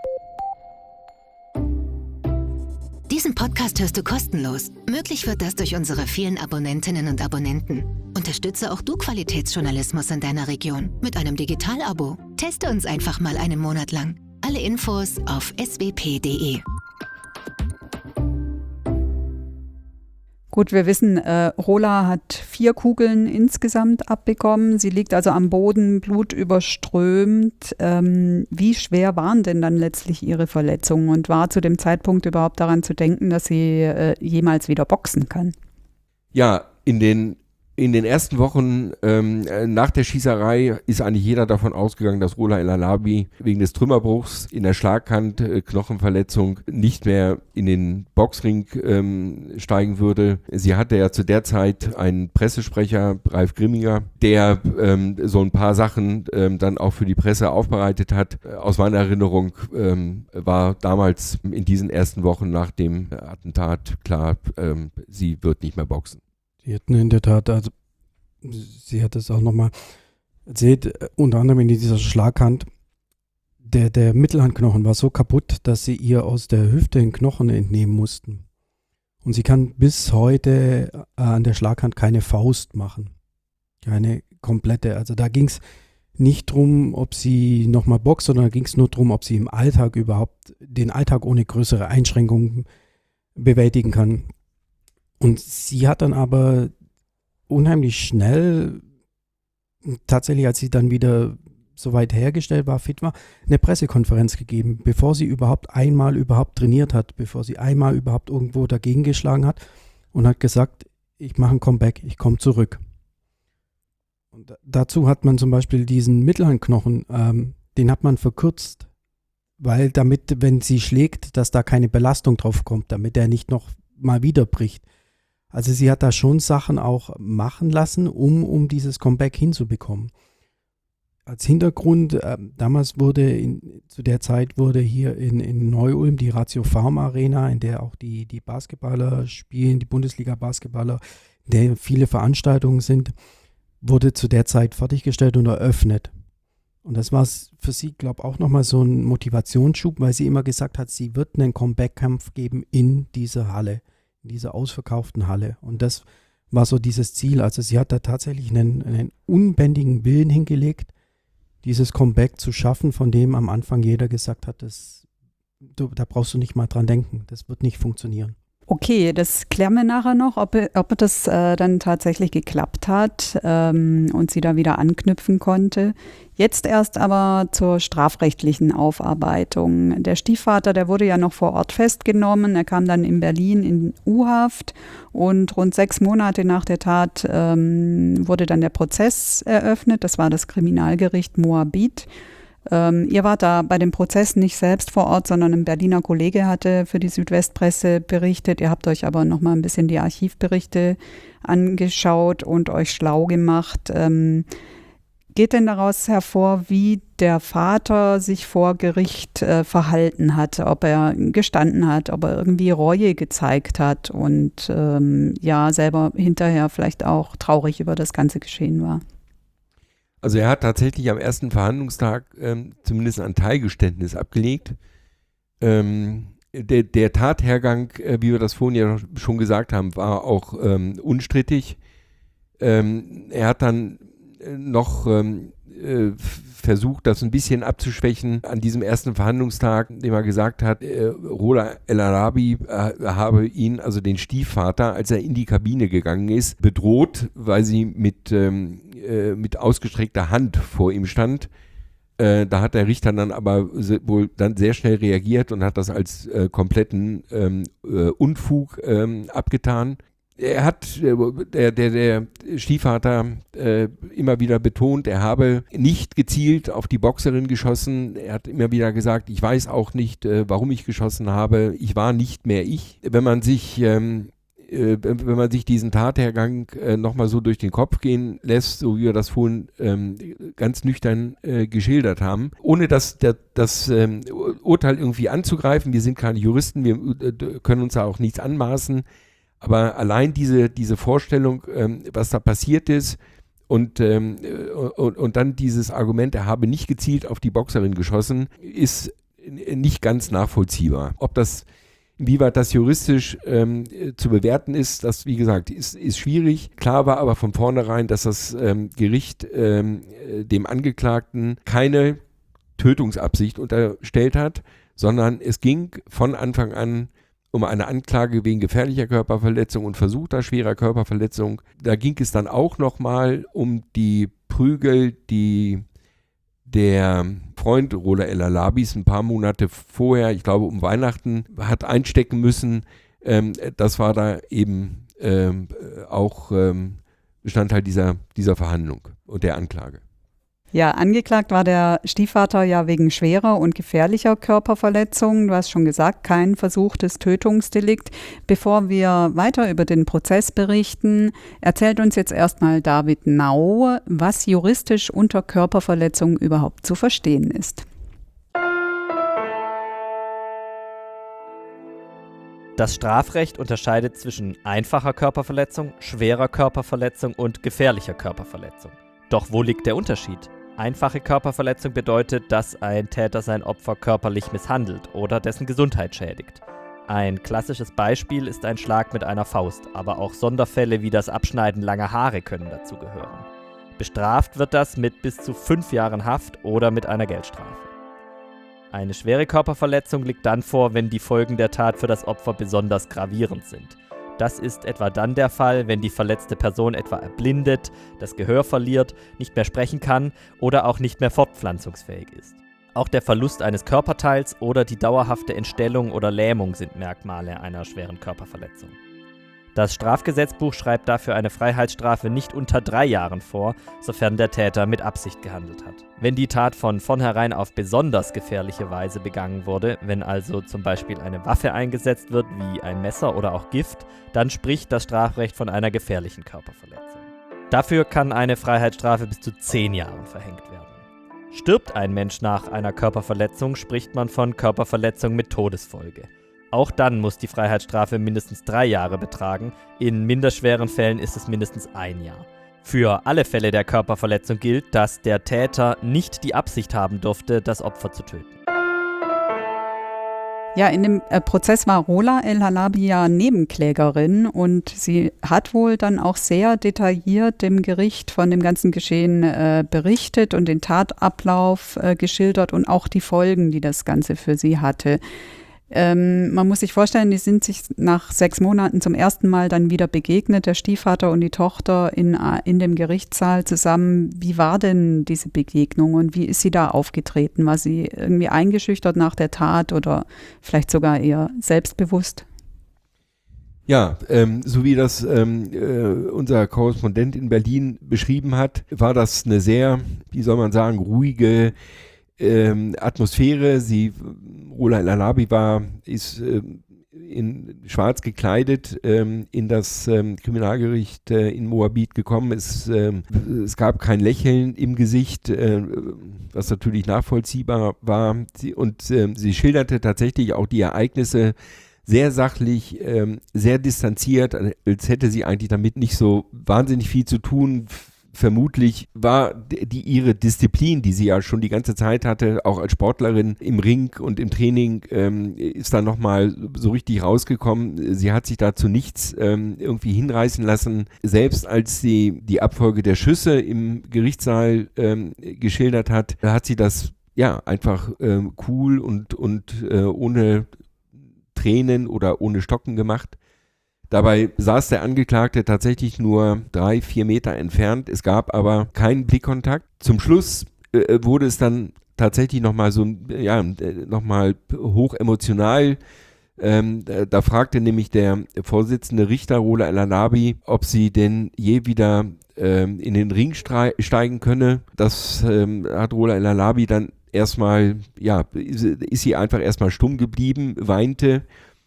Diesen Podcast hörst du kostenlos. Möglich wird das durch unsere vielen Abonnentinnen und Abonnenten. Unterstütze auch du Qualitätsjournalismus in deiner Region mit einem Digital-Abo. Teste uns einfach mal einen Monat lang. Alle Infos auf s w p punkt d e. Gut, wir wissen, äh, Rola hat vier Kugeln insgesamt abbekommen. Sie liegt also am Boden, blutüberströmt. Ähm, wie schwer waren denn dann letztlich ihre Verletzungen und war zu dem Zeitpunkt überhaupt daran zu denken, dass sie äh, jemals wieder boxen kann? Ja, in den In den ersten Wochen ähm, nach der Schießerei ist eigentlich jeder davon ausgegangen, dass Rola El Halabi wegen des Trümmerbruchs in der Schlaghand, äh, Knochenverletzung nicht mehr in den Boxring ähm, steigen würde. Sie hatte ja zu der Zeit einen Pressesprecher, Ralf Grimminger, der ähm, so ein paar Sachen ähm, dann auch für die Presse aufbereitet hat. Aus meiner Erinnerung ähm, war damals in diesen ersten Wochen nach dem Attentat klar, ähm, sie wird nicht mehr boxen. Die hatten in der Tat, also sie hat es auch nochmal erzählt, unter anderem in dieser Schlaghand, der, der Mittelhandknochen war so kaputt, dass sie ihr aus der Hüfte den Knochen entnehmen mussten. Und sie kann bis heute äh, an der Schlaghand keine Faust machen. Keine komplette. Also da ging es nicht drum, ob sie nochmal boxt, sondern da ging es nur darum, ob sie im Alltag überhaupt den Alltag ohne größere Einschränkungen bewältigen kann. Und sie hat dann aber unheimlich schnell, tatsächlich als sie dann wieder so weit hergestellt war, fit war, eine Pressekonferenz gegeben, bevor sie überhaupt einmal überhaupt trainiert hat, bevor sie einmal überhaupt irgendwo dagegen geschlagen hat und hat gesagt, ich mache ein Comeback, ich komme zurück. Und dazu hat man zum Beispiel diesen Mittelhandknochen, ähm, den hat man verkürzt, weil damit, wenn sie schlägt, dass da keine Belastung drauf kommt, damit er nicht noch mal wieder bricht. Also sie hat da schon Sachen auch machen lassen, um, um dieses Comeback hinzubekommen. Als Hintergrund, äh, damals wurde, in, zu der Zeit wurde hier in, in Neu-Ulm die Ratio Farm Arena, in der auch die, die Basketballer spielen, die Bundesliga-Basketballer, in der viele Veranstaltungen sind, wurde zu der Zeit fertiggestellt und eröffnet. Und das war für sie, glaube ich, auch nochmal so ein Motivationsschub, weil sie immer gesagt hat, sie wird einen Comeback-Kampf geben in dieser Halle. In dieser ausverkauften Halle. Und das war so dieses Ziel. Also sie hat da tatsächlich einen, einen unbändigen Willen hingelegt, dieses Comeback zu schaffen, von dem am Anfang jeder gesagt hat, das, du, da brauchst du nicht mal dran denken. Das wird nicht funktionieren. Okay, das klären wir nachher noch, ob, ob das äh, dann tatsächlich geklappt hat ähm, und sie da wieder anknüpfen konnte. Jetzt erst aber zur strafrechtlichen Aufarbeitung. Der Stiefvater, der wurde ja noch vor Ort festgenommen. Er kam dann in Berlin in U-Haft und rund sechs Monate nach der Tat ähm, wurde dann der Prozess eröffnet. Das war das Kriminalgericht Moabit. Ähm, ihr wart da bei dem Prozess nicht selbst vor Ort, sondern ein Berliner Kollege hatte für die Südwestpresse berichtet. Ihr habt euch aber noch mal ein bisschen die Archivberichte angeschaut und euch schlau gemacht. Ähm, geht denn daraus hervor, wie der Vater sich vor Gericht äh, verhalten hat, ob er gestanden hat, ob er irgendwie Reue gezeigt hat und ähm, ja, selber hinterher vielleicht auch traurig über das ganze Geschehen war? Also er hat tatsächlich am ersten Verhandlungstag ähm, zumindest ein Teilgeständnis abgelegt. Ähm, der, der Tathergang, äh, wie wir das vorhin ja schon gesagt haben, war auch ähm, unstrittig. Ähm, er hat dann äh, noch ähm, äh, versucht, das ein bisschen abzuschwächen an diesem ersten Verhandlungstag, indem er gesagt hat, äh, Rola El-Halabi äh, habe ihn, also den Stiefvater, als er in die Kabine gegangen ist, bedroht, weil sie mit, ähm, äh, mit ausgestreckter Hand vor ihm stand. Äh, da hat der Richter dann aber se- wohl dann sehr schnell reagiert und hat das als äh, kompletten ähm, äh, Unfug ähm, abgetan. Er hat, der, der, der Stiefvater, äh, immer wieder betont, er habe nicht gezielt auf die Boxerin geschossen. Er hat immer wieder gesagt, ich weiß auch nicht, äh, warum ich geschossen habe. Ich war nicht mehr ich. Wenn man sich, ähm, äh, wenn man sich diesen Tathergang äh, nochmal so durch den Kopf gehen lässt, so wie wir das vorhin ähm, ganz nüchtern äh, geschildert haben, ohne das, das, das ähm, Urteil irgendwie anzugreifen. Wir sind keine Juristen, wir äh, können uns da auch nichts anmaßen. Aber allein diese, diese Vorstellung, ähm, was da passiert ist und, ähm, und, und dann dieses Argument, er habe nicht gezielt auf die Boxerin geschossen, ist nicht ganz nachvollziehbar. Ob das, inwieweit das juristisch ähm, zu bewerten ist, das, wie gesagt, ist, ist schwierig. Klar war aber von vornherein, dass das ähm, Gericht ähm, dem Angeklagten keine Tötungsabsicht unterstellt hat, sondern es ging von Anfang an um eine Anklage wegen gefährlicher Körperverletzung und versuchter schwerer Körperverletzung. Da ging es dann auch nochmal um die Prügel, die der Freund Rola El-Halabis ein paar Monate vorher, ich glaube um Weihnachten, hat einstecken müssen. Ähm, das war da eben ähm, auch ähm, Bestandteil dieser, dieser Verhandlung und der Anklage. Ja, angeklagt war der Stiefvater ja wegen schwerer und gefährlicher Körperverletzung. Du hast schon gesagt, kein versuchtes Tötungsdelikt. Bevor wir weiter über den Prozess berichten, erzählt uns jetzt erstmal David Nau, was juristisch unter Körperverletzung überhaupt zu verstehen ist. Das Strafrecht unterscheidet zwischen einfacher Körperverletzung, schwerer Körperverletzung und gefährlicher Körperverletzung. Doch wo liegt der Unterschied? Einfache Körperverletzung bedeutet, dass ein Täter sein Opfer körperlich misshandelt oder dessen Gesundheit schädigt. Ein klassisches Beispiel ist ein Schlag mit einer Faust, aber auch Sonderfälle wie das Abschneiden langer Haare können dazu gehören. Bestraft wird das mit bis zu fünf Jahren Haft oder mit einer Geldstrafe. Eine schwere Körperverletzung liegt dann vor, wenn die Folgen der Tat für das Opfer besonders gravierend sind. Das ist etwa dann der Fall, wenn die verletzte Person etwa erblindet, das Gehör verliert, nicht mehr sprechen kann oder auch nicht mehr fortpflanzungsfähig ist. Auch der Verlust eines Körperteils oder die dauerhafte Entstellung oder Lähmung sind Merkmale einer schweren Körperverletzung. Das Strafgesetzbuch schreibt dafür eine Freiheitsstrafe nicht unter drei Jahren vor, sofern der Täter mit Absicht gehandelt hat. Wenn die Tat von vornherein auf besonders gefährliche Weise begangen wurde, wenn also zum Beispiel eine Waffe eingesetzt wird, wie ein Messer oder auch Gift, dann spricht das Strafrecht von einer gefährlichen Körperverletzung. Dafür kann eine Freiheitsstrafe bis zu zehn Jahren verhängt werden. Stirbt ein Mensch nach einer Körperverletzung, spricht man von Körperverletzung mit Todesfolge. Auch dann muss die Freiheitsstrafe mindestens drei Jahre betragen, in minderschweren Fällen ist es mindestens ein Jahr. Für alle Fälle der Körperverletzung gilt, dass der Täter nicht die Absicht haben durfte, das Opfer zu töten. Ja, in dem äh, Prozess war Rola El-Halabi ja Nebenklägerin und sie hat wohl dann auch sehr detailliert dem Gericht von dem ganzen Geschehen äh, berichtet und den Tatablauf äh, geschildert und auch die Folgen, die das Ganze für sie hatte. Ähm, man muss sich vorstellen, die sind sich nach sechs Monaten zum ersten Mal dann wieder begegnet, der Stiefvater und die Tochter in, in dem Gerichtssaal zusammen. Wie war denn diese Begegnung und wie ist sie da aufgetreten? War sie irgendwie eingeschüchtert nach der Tat oder vielleicht sogar eher selbstbewusst? Ja, ähm, so wie das ähm, äh, unser Korrespondent in Berlin beschrieben hat, war das eine sehr, wie soll man sagen, ruhige Ähm, Atmosphäre. Sie, Rola El-Halabi war, ist äh, in schwarz gekleidet ähm, in das ähm, Kriminalgericht äh, in Moabit gekommen. Es, ähm, es gab kein Lächeln im Gesicht, äh, was natürlich nachvollziehbar war. Sie, und äh, sie schilderte tatsächlich auch die Ereignisse sehr sachlich, ähm, sehr distanziert, als hätte sie eigentlich damit nicht so wahnsinnig viel zu tun. vermutlich war die ihre Disziplin, die sie ja schon die ganze Zeit hatte, auch als Sportlerin im Ring und im Training, ähm, ist da nochmal so richtig rausgekommen. Sie hat sich da zu nichts ähm, irgendwie hinreißen lassen. Selbst als sie die Abfolge der Schüsse im Gerichtssaal ähm, geschildert hat, hat sie das ja einfach ähm, cool und, und äh, ohne Tränen oder ohne Stocken gemacht. Dabei saß der Angeklagte tatsächlich nur drei, vier Meter entfernt. Es gab aber keinen Blickkontakt. Zum Schluss äh, wurde es dann tatsächlich nochmal so, ja, nochmal hoch emotional. Ähm, da, da fragte nämlich der Vorsitzende Richter Rola El-Halabi, ob sie denn je wieder ähm, in den Ring strei- steigen könne. Das ähm, hat Rola El-Halabi dann erstmal, ja, ist, ist sie einfach erstmal stumm geblieben, weinte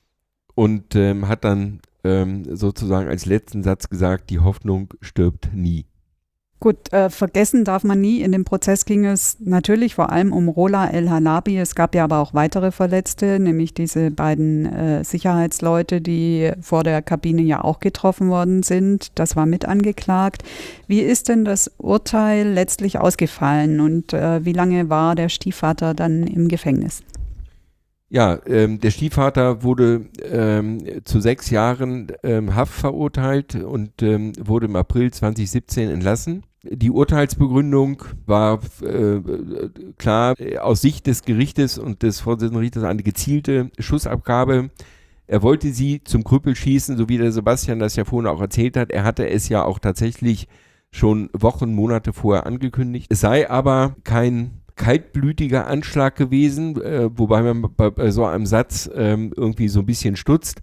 und ähm, hat dann sozusagen als letzten Satz gesagt, die Hoffnung stirbt nie. Gut, äh, vergessen darf man nie. In dem Prozess ging es natürlich vor allem um Rola El-Halabi. Es gab ja aber auch weitere Verletzte, nämlich diese beiden äh, Sicherheitsleute, die vor der Kabine ja auch getroffen worden sind. Das war mit angeklagt. Wie ist denn das Urteil letztlich ausgefallen und äh, wie lange war der Stiefvater dann im Gefängnis? Ja, ähm, der Stiefvater wurde ähm, zu sechs Jahren ähm, Haft verurteilt und ähm, wurde im April zwanzig siebzehn entlassen. Die Urteilsbegründung war äh, klar aus Sicht des Gerichtes und des Vorsitzenden Richters eine gezielte Schussabgabe. Er wollte sie zum Krüppel schießen, so wie der Sebastian das ja vorhin auch erzählt hat. Er hatte es ja auch tatsächlich schon Wochen, Monate vorher angekündigt. Es sei aber kein kaltblütiger Anschlag gewesen, äh, wobei man bei, bei so einem Satz ähm, irgendwie so ein bisschen stutzt.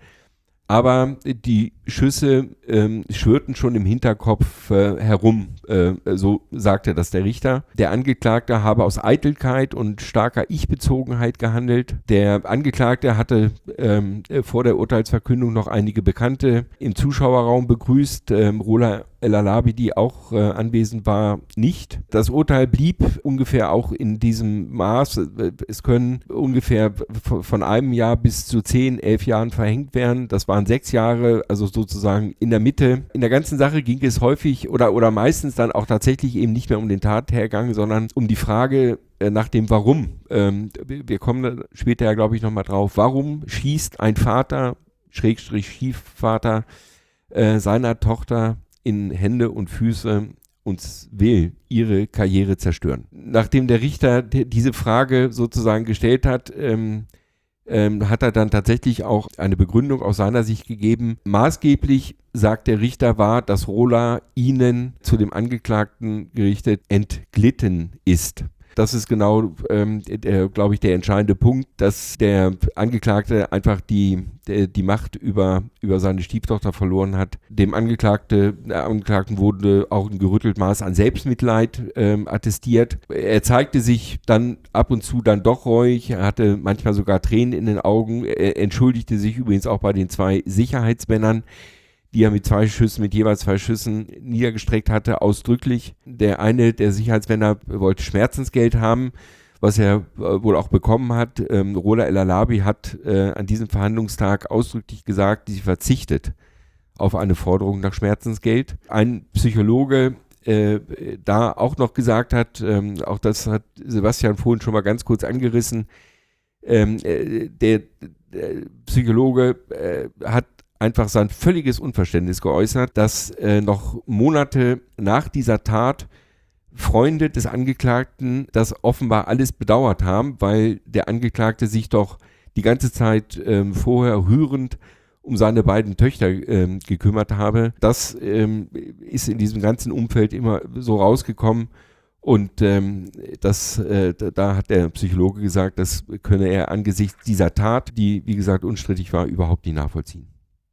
Aber die Schüsse ähm, schwirrten schon im Hinterkopf äh, herum, äh, so sagte das der Richter. Der Angeklagte habe aus Eitelkeit und starker Ich-Bezogenheit gehandelt. Der Angeklagte hatte ähm, vor der Urteilsverkündung noch einige Bekannte im Zuschauerraum begrüßt. Ähm, Rola El-Halabi, die auch äh, anwesend war, nicht. Das Urteil blieb ungefähr auch in diesem Maß. Es können ungefähr von einem Jahr bis zu zehn, elf Jahren verhängt werden. Das waren sechs Jahre, also sozusagen in der Mitte. In der ganzen Sache ging es häufig oder, oder meistens dann auch tatsächlich eben nicht mehr um den Tathergang, sondern um die Frage äh, nach dem Warum. Ähm, wir kommen da später ja, glaube ich, nochmal drauf. Warum schießt ein Vater, Schrägstrich Stiefvater, äh, seiner Tochter in Hände und Füße und will ihre Karriere zerstören? Nachdem der Richter d- diese Frage sozusagen gestellt hat, ähm, ähm, hat er dann tatsächlich auch eine Begründung aus seiner Sicht gegeben. Maßgeblich, sagt der Richter, war, dass Rola ihnen zu dem Angeklagten gerichtet entglitten ist. Das ist genau, ähm, glaube ich, der entscheidende Punkt, dass der Angeklagte einfach die, der, die Macht über, über seine Stieftochter verloren hat. Dem Angeklagte, der Angeklagten wurde auch ein gerüttelt Maß an Selbstmitleid ähm, attestiert. Er zeigte sich dann ab und zu dann doch reuig, er hatte manchmal sogar Tränen in den Augen. Er entschuldigte sich übrigens auch bei den zwei Sicherheitsmännern, die er mit zwei Schüssen, mit jeweils zwei Schüssen niedergestreckt hatte, ausdrücklich. Der eine der Sicherheitsmänner wollte Schmerzensgeld haben, was er äh, wohl auch bekommen hat. Ähm, Rola El-Halabi hat äh, an diesem Verhandlungstag ausdrücklich gesagt, sie verzichtet auf eine Forderung nach Schmerzensgeld. Ein Psychologe äh, da auch noch gesagt hat, ähm, auch das hat Sebastian vorhin schon mal ganz kurz angerissen, ähm, äh, der, der Psychologe äh, hat einfach sein völliges Unverständnis geäußert, dass äh, noch Monate nach dieser Tat Freunde des Angeklagten das offenbar alles bedauert haben, weil der Angeklagte sich doch die ganze Zeit ähm, vorher rührend um seine beiden Töchter ähm, gekümmert habe. Das ähm, ist in diesem ganzen Umfeld immer so rausgekommen. Und ähm, das, äh, da hat der Psychologe gesagt, das könne er angesichts dieser Tat, die wie gesagt unstrittig war, überhaupt nicht nachvollziehen.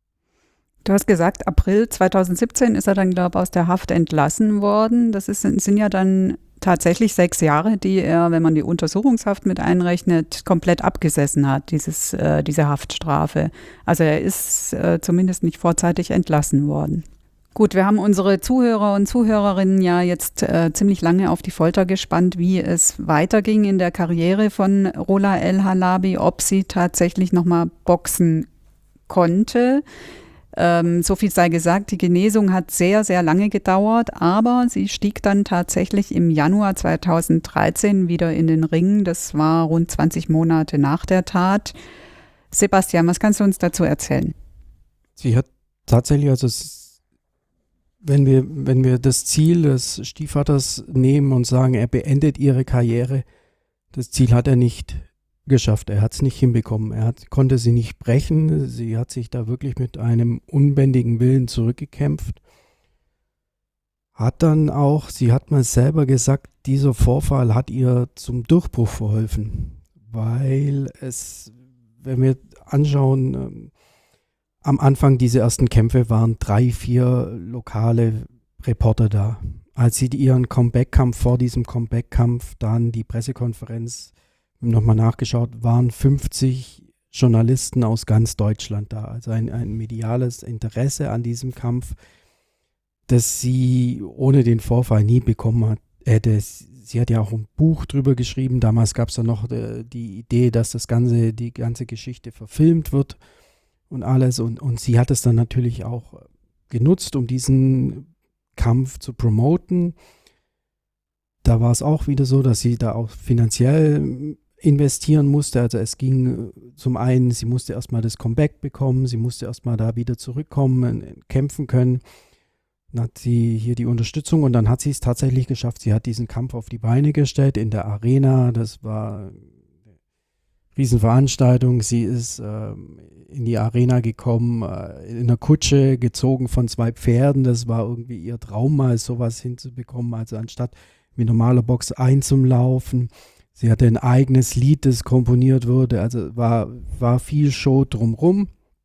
Du hast gesagt, April zweitausendsiebzehn ist er dann, glaube ich, aus der Haft entlassen worden. Das ist, sind ja dann tatsächlich sechs Jahre, die er, wenn man die Untersuchungshaft mit einrechnet, komplett abgesessen hat, dieses, äh, diese Haftstrafe. Also er ist äh, zumindest nicht vorzeitig entlassen worden. Gut, wir haben unsere Zuhörer und Zuhörerinnen ja jetzt äh, ziemlich lange auf die Folter gespannt, wie es weiterging in der Karriere von Rola El-Halabi, ob sie tatsächlich nochmal boxen konnte. Ähm, so viel sei gesagt, die Genesung hat sehr, sehr lange gedauert, aber sie stieg dann tatsächlich im Januar zweitausenddreizehn wieder in den Ring. Das war rund zwanzig Monate nach der Tat. Sebastian, was kannst du uns dazu erzählen? Sie hat tatsächlich, also wenn wir, wenn wir das Ziel des Stiefvaters nehmen und sagen, er beendet ihre Karriere, das Ziel hat er nicht geschafft. Er hat es nicht hinbekommen. Er hat, konnte sie nicht brechen. Sie hat sich da wirklich mit einem unbändigen Willen zurückgekämpft. Hat dann auch, sie hat mal selber gesagt, dieser Vorfall hat ihr zum Durchbruch verholfen, weil es, wenn wir anschauen, ähm, am Anfang dieser ersten Kämpfe waren drei, vier lokale Reporter da. Als sie ihren Comeback-Kampf, vor diesem Comeback-Kampf, dann die Pressekonferenz, nochmal nachgeschaut, waren fünfzig Journalisten aus ganz Deutschland da. Also ein, ein mediales Interesse an diesem Kampf, das sie ohne den Vorfall nie bekommen hat, hätte. Sie hat ja auch ein Buch drüber geschrieben. Damals gab es ja noch äh, die Idee, dass das ganze, die ganze Geschichte verfilmt wird und alles. Und, und sie hat es dann natürlich auch genutzt, um diesen Kampf zu promoten. Da war es auch wieder so, dass sie da auch finanziell investieren musste. Also es ging zum einen, sie musste erstmal das Comeback bekommen, sie musste erstmal da wieder zurückkommen, kämpfen können. Dann hat sie hier die Unterstützung und dann hat sie es tatsächlich geschafft. Sie hat diesen Kampf auf die Beine gestellt in der Arena. Das war eine Riesenveranstaltung. Sie ist äh, in die Arena gekommen, äh, in einer Kutsche, gezogen von zwei Pferden. Das war irgendwie ihr Traum, mal sowas hinzubekommen. Also anstatt wie normaler Box einzulaufen. Sie hatte ein eigenes Lied, das komponiert wurde. Also war, war viel Show drumrum.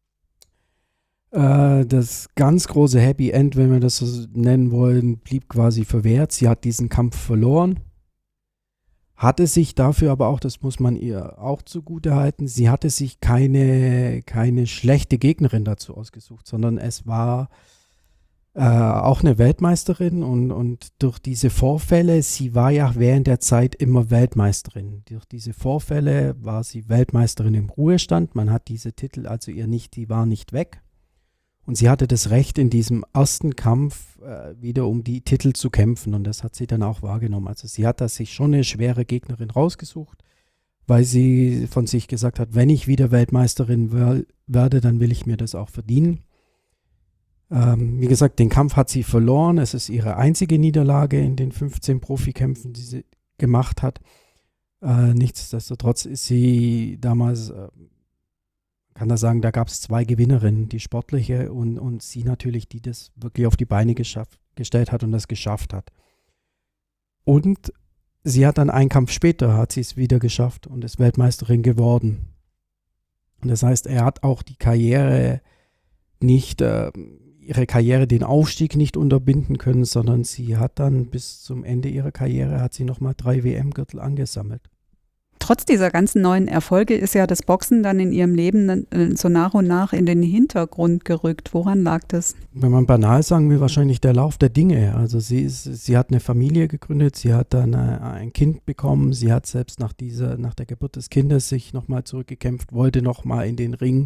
Äh, das ganz große Happy End, wenn wir das so nennen wollen, blieb quasi verwehrt. Sie hat diesen Kampf verloren. Hatte sich dafür aber auch, das muss man ihr auch zugute halten, sie hatte sich keine, keine schlechte Gegnerin dazu ausgesucht, sondern es war Äh, auch eine Weltmeisterin und, und durch diese Vorfälle, sie war ja während der Zeit immer Weltmeisterin. Durch diese Vorfälle war sie Weltmeisterin im Ruhestand. Man hat diese Titel also ihr nicht, die war nicht weg. Und sie hatte das Recht, in diesem ersten Kampf äh, wieder um die Titel zu kämpfen. Und das hat sie dann auch wahrgenommen. Also sie hat da sich schon eine schwere Gegnerin rausgesucht, weil sie von sich gesagt hat, wenn ich wieder Weltmeisterin wer- werde, dann will ich mir das auch verdienen. Ähm, wie gesagt, den Kampf hat sie verloren. Es ist ihre einzige Niederlage in den fünfzehn Profikämpfen, die sie gemacht hat. Äh, nichtsdestotrotz ist sie damals, äh, kann da sagen, da gab es zwei Gewinnerinnen, die sportliche und, und sie natürlich, die das wirklich auf die Beine geschafft, gestellt hat und das geschafft hat. Und sie hat dann einen Kampf später, hat sie es wieder geschafft und ist Weltmeisterin geworden. Und das heißt, er hat auch die Karriere nicht, äh, ihre Karriere, den Aufstieg nicht unterbinden können, sondern sie hat dann bis zum Ende ihrer Karriere, hat sie nochmal drei W M-Gürtel angesammelt. Trotz dieser ganzen neuen Erfolge ist ja das Boxen dann in ihrem Leben dann so nach und nach in den Hintergrund gerückt. Woran lag das? Wenn man banal sagen will, wahrscheinlich der Lauf der Dinge. Also sie, ist, sie hat eine Familie gegründet, sie hat dann ein Kind bekommen, sie hat selbst nach, dieser, nach der Geburt des Kindes sich nochmal zurückgekämpft, wollte nochmal in den Ring.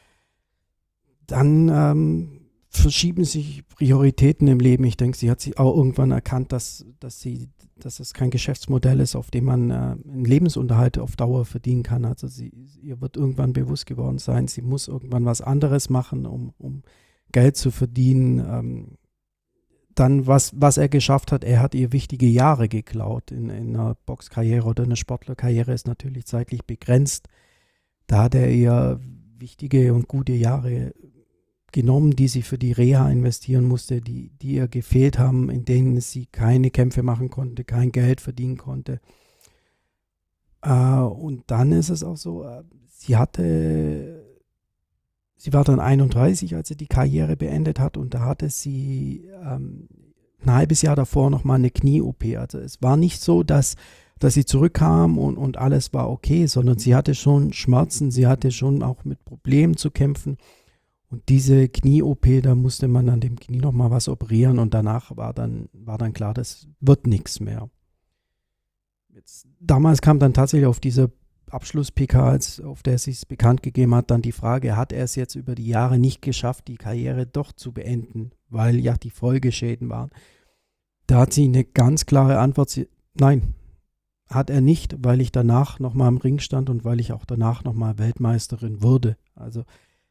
Dann ähm, verschieben sich Prioritäten im Leben. Ich denke, sie hat sich auch irgendwann erkannt, dass, dass, sie, dass es kein Geschäftsmodell ist, auf dem man äh, einen Lebensunterhalt auf Dauer verdienen kann. Also sie, ihr wird irgendwann bewusst geworden sein, sie muss irgendwann was anderes machen, um, um Geld zu verdienen. Ähm, dann, was, was er geschafft hat, er hat ihr wichtige Jahre geklaut. In, in einer Boxkarriere oder einer Sportlerkarriere ist natürlich zeitlich begrenzt. Da hat er ihr wichtige und gute Jahre genommen, die sie für die Reha investieren musste, die, die ihr gefehlt haben, in denen sie keine Kämpfe machen konnte, kein Geld verdienen konnte. Äh, und dann ist es auch so, äh, sie hatte, sie war dann einunddreißig, als sie die Karriere beendet hat und da hatte sie ähm, ein halbes Jahr davor nochmal eine Knie-O P. Also es war nicht so, dass, dass sie zurückkam und, und alles war okay, sondern sie hatte schon Schmerzen, sie hatte schon auch mit Problemen zu kämpfen. Und diese Knie-O P, da musste man an dem Knie nochmal was operieren und danach war dann, war dann klar, das wird nichts mehr. Jetzt, damals kam dann tatsächlich auf dieser Abschluss-P K, auf der es sich bekannt gegeben hat, dann die Frage, hat er es jetzt über die Jahre nicht geschafft, die Karriere doch zu beenden, weil ja die Folgeschäden waren. Da hat sie eine ganz klare Antwort, sie, nein, hat er nicht, weil ich danach nochmal im Ring stand und weil ich auch danach nochmal Weltmeisterin wurde. Also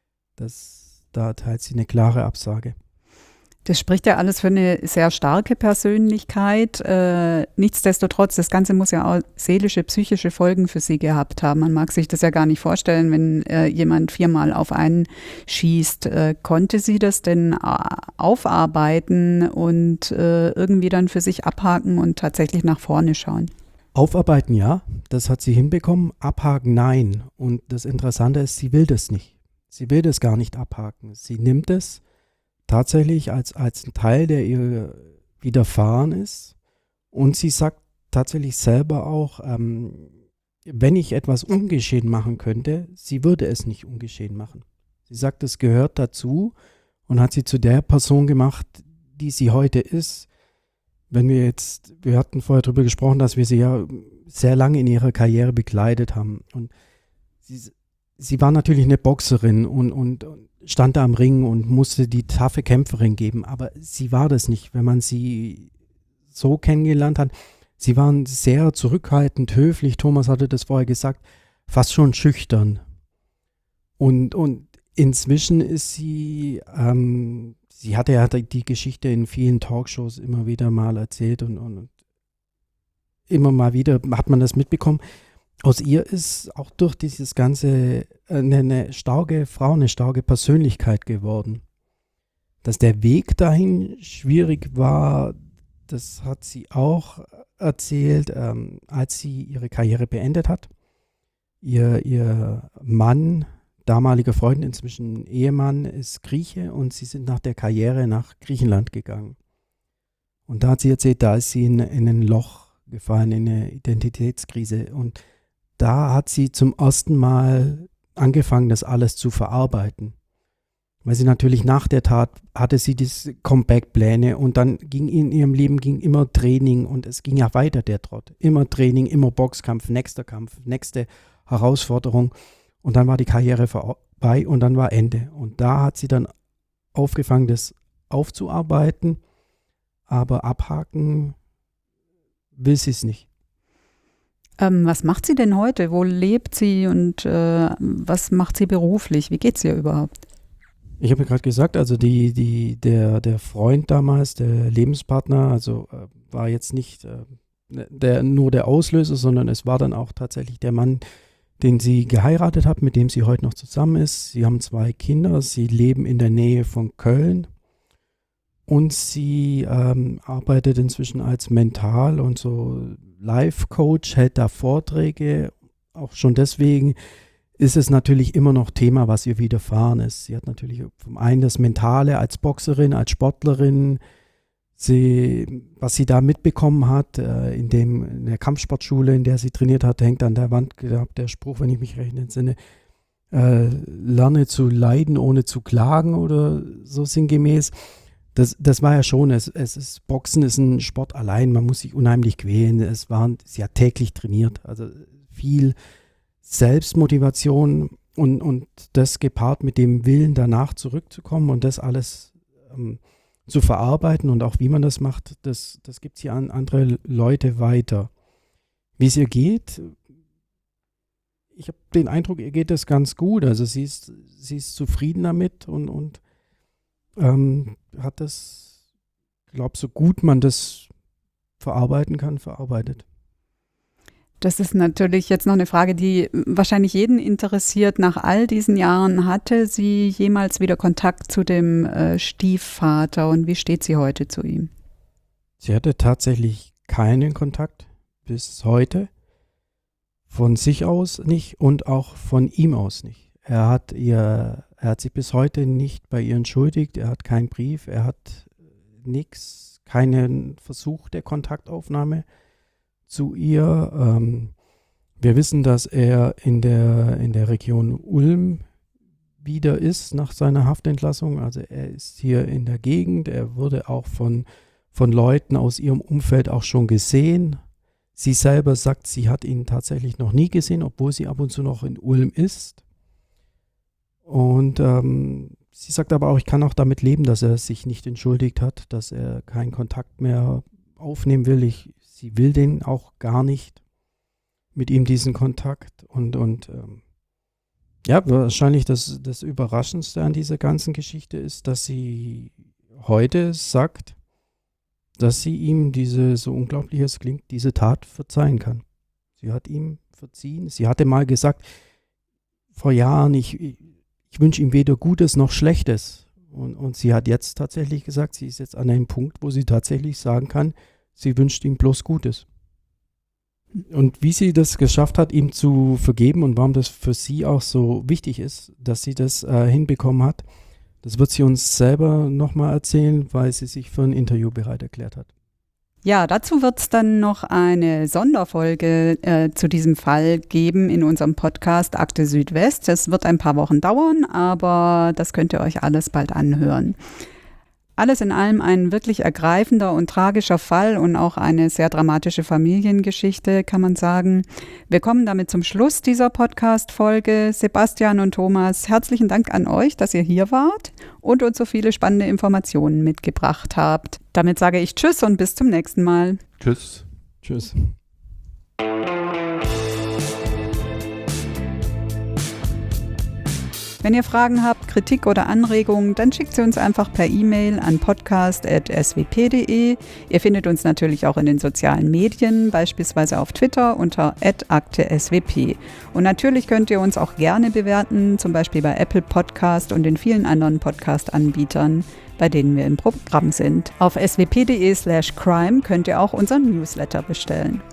das, da teilt sie eine klare Absage. Das spricht ja alles für eine sehr starke Persönlichkeit. Äh, nichtsdestotrotz, das Ganze muss ja auch seelische, psychische Folgen für sie gehabt haben. Man mag sich das ja gar nicht vorstellen, wenn äh, jemand viermal auf einen schießt. Äh, konnte sie das denn aufarbeiten und äh, irgendwie dann für sich abhaken und tatsächlich nach vorne schauen? Aufarbeiten ja, das hat sie hinbekommen. Abhaken nein. Und das Interessante ist, sie will das nicht. Sie will das gar nicht abhaken. Sie nimmt es tatsächlich als, als ein Teil, der ihr widerfahren ist. Und sie sagt tatsächlich selber auch, ähm, wenn ich etwas ungeschehen machen könnte, sie würde es nicht ungeschehen machen. Sie sagt, es gehört dazu und hat sie zu der Person gemacht, die sie heute ist. Wenn wir jetzt, wir hatten vorher darüber gesprochen, dass wir sie ja sehr lange in ihrer Karriere begleitet haben. Und sie, sie war natürlich eine Boxerin und, und, und stand da am Ring und musste die taffe Kämpferin geben, aber sie war das nicht, wenn man sie so kennengelernt hat. Sie waren sehr zurückhaltend, höflich, Thomas hatte das vorher gesagt, fast schon schüchtern. Und, und inzwischen ist sie, ähm, sie hatte ja die Geschichte in vielen Talkshows immer wieder mal erzählt und, und immer mal wieder hat man das mitbekommen. Aus ihr ist auch durch dieses Ganze eine, eine starke Frau, eine starke Persönlichkeit geworden. Dass der Weg dahin schwierig war, das hat sie auch erzählt, ähm, als sie ihre Karriere beendet hat. Ihr, ihr Mann, damaliger Freund, inzwischen Ehemann, ist Grieche und sie sind nach der Karriere nach Griechenland gegangen. Und da hat sie erzählt, da ist sie in, in ein Loch gefallen, in eine Identitätskrise. Und da hat sie zum ersten Mal angefangen, das alles zu verarbeiten. Weil sie natürlich nach der Tat hatte sie diese Comeback-Pläne und dann ging in ihrem Leben ging immer Training und es ging ja weiter, der Trott. Immer Training, immer Boxkampf, nächster Kampf, nächste Herausforderung und dann war die Karriere vorbei und dann war Ende. Und da hat sie dann aufgefangen, das aufzuarbeiten, aber abhaken will sie es nicht. Ähm, was macht sie denn heute? Wo lebt sie und äh, was macht sie beruflich? Wie geht es ihr überhaupt? Ich habe ja gerade gesagt, also die, die, der, der Freund damals, der Lebenspartner, also äh, war jetzt nicht äh, der, nur der Auslöser, sondern es war dann auch tatsächlich der Mann, den sie geheiratet hat, mit dem sie heute noch zusammen ist. Sie haben zwei Kinder, sie leben in der Nähe von Köln und sie ähm, arbeitet inzwischen als Mental- und so Life-Coach, hält da Vorträge, auch schon deswegen ist es natürlich immer noch Thema, was ihr widerfahren ist. Sie hat natürlich vom einen das Mentale als Boxerin, als Sportlerin, sie, was sie da mitbekommen hat, äh, in, dem, in der Kampfsportschule, in der sie trainiert hat, hängt an der Wand, gehabt der Spruch, wenn ich mich recht entsinne, äh, lerne zu leiden, ohne zu klagen oder so sinngemäß. Das, das war ja schon, es, es ist, Boxen ist ein Sport allein, man muss sich unheimlich quälen. Es waren, sie hat täglich trainiert, also viel Selbstmotivation und, und das gepaart mit dem Willen, danach zurückzukommen und das alles ähm, zu verarbeiten und auch wie man das macht, das, das gibt es hier an andere Leute weiter. Wie es ihr geht, ich habe den Eindruck, ihr geht das ganz gut, also sie ist, sie ist zufrieden damit und, und ähm, hat das, glaube so gut man das verarbeiten kann, verarbeitet. Das ist natürlich jetzt noch eine Frage, die wahrscheinlich jeden interessiert. Nach all diesen Jahren, hatte sie jemals wieder Kontakt zu dem äh, Stiefvater und wie steht sie heute zu ihm? Sie hatte tatsächlich keinen Kontakt bis heute. Von sich aus nicht und auch von ihm aus nicht. Er hat ihr, er hat sich bis heute nicht bei ihr entschuldigt, er hat keinen Brief, er hat nichts, keinen Versuch der Kontaktaufnahme zu ihr. Ähm, wir wissen, dass er in der, in der Region Ulm wieder ist nach seiner Haftentlassung. Also er ist hier in der Gegend. Er wurde auch von, von Leuten aus ihrem Umfeld auch schon gesehen. Sie selber sagt, sie hat ihn tatsächlich noch nie gesehen, obwohl sie ab und zu noch in Ulm ist. Und ähm, sie sagt aber auch, ich kann auch damit leben, dass er sich nicht entschuldigt hat, dass er keinen Kontakt mehr aufnehmen will. Ich, sie will den auch gar nicht mit ihm, diesen Kontakt. Und, und ähm, ja, wahrscheinlich das, das Überraschendste an dieser ganzen Geschichte ist, dass sie heute sagt, dass sie ihm diese, so unglaublich es klingt, diese Tat verzeihen kann. Sie hat ihm verziehen. Sie hatte mal gesagt, vor Jahren, ich, ich wünsche ihm weder Gutes noch Schlechtes. Und, und sie hat jetzt tatsächlich gesagt, sie ist jetzt an einem Punkt, wo sie tatsächlich sagen kann, sie wünscht ihm bloß Gutes. Und wie sie das geschafft hat, ihm zu vergeben und warum das für sie auch so wichtig ist, dass sie das äh, hinbekommen hat, das wird sie uns selber nochmal erzählen, weil sie sich für ein Interview bereit erklärt hat. Ja, dazu wird es dann noch eine Sonderfolge äh, zu diesem Fall geben in unserem Podcast Akte Südwest. Es wird ein paar Wochen dauern, aber das könnt ihr euch alles bald anhören. Alles in allem ein wirklich ergreifender und tragischer Fall und auch eine sehr dramatische Familiengeschichte, kann man sagen. Wir kommen damit zum Schluss dieser Podcast-Folge. Sebastian und Thomas, herzlichen Dank an euch, dass ihr hier wart und uns so viele spannende Informationen mitgebracht habt. Damit sage ich Tschüss und bis zum nächsten Mal. Tschüss. Tschüss. Wenn ihr Fragen habt, Kritik oder Anregungen, dann schickt sie uns einfach per E-Mail an podcast at s w p punkt d e. Ihr findet uns natürlich auch in den sozialen Medien, beispielsweise auf Twitter unter at akte s w p. Und natürlich könnt ihr uns auch gerne bewerten, zum Beispiel bei Apple Podcast und den vielen anderen Podcast-Anbietern, bei denen wir im Programm sind. Auf s w p punkt d e slash crime könnt ihr auch unseren Newsletter bestellen.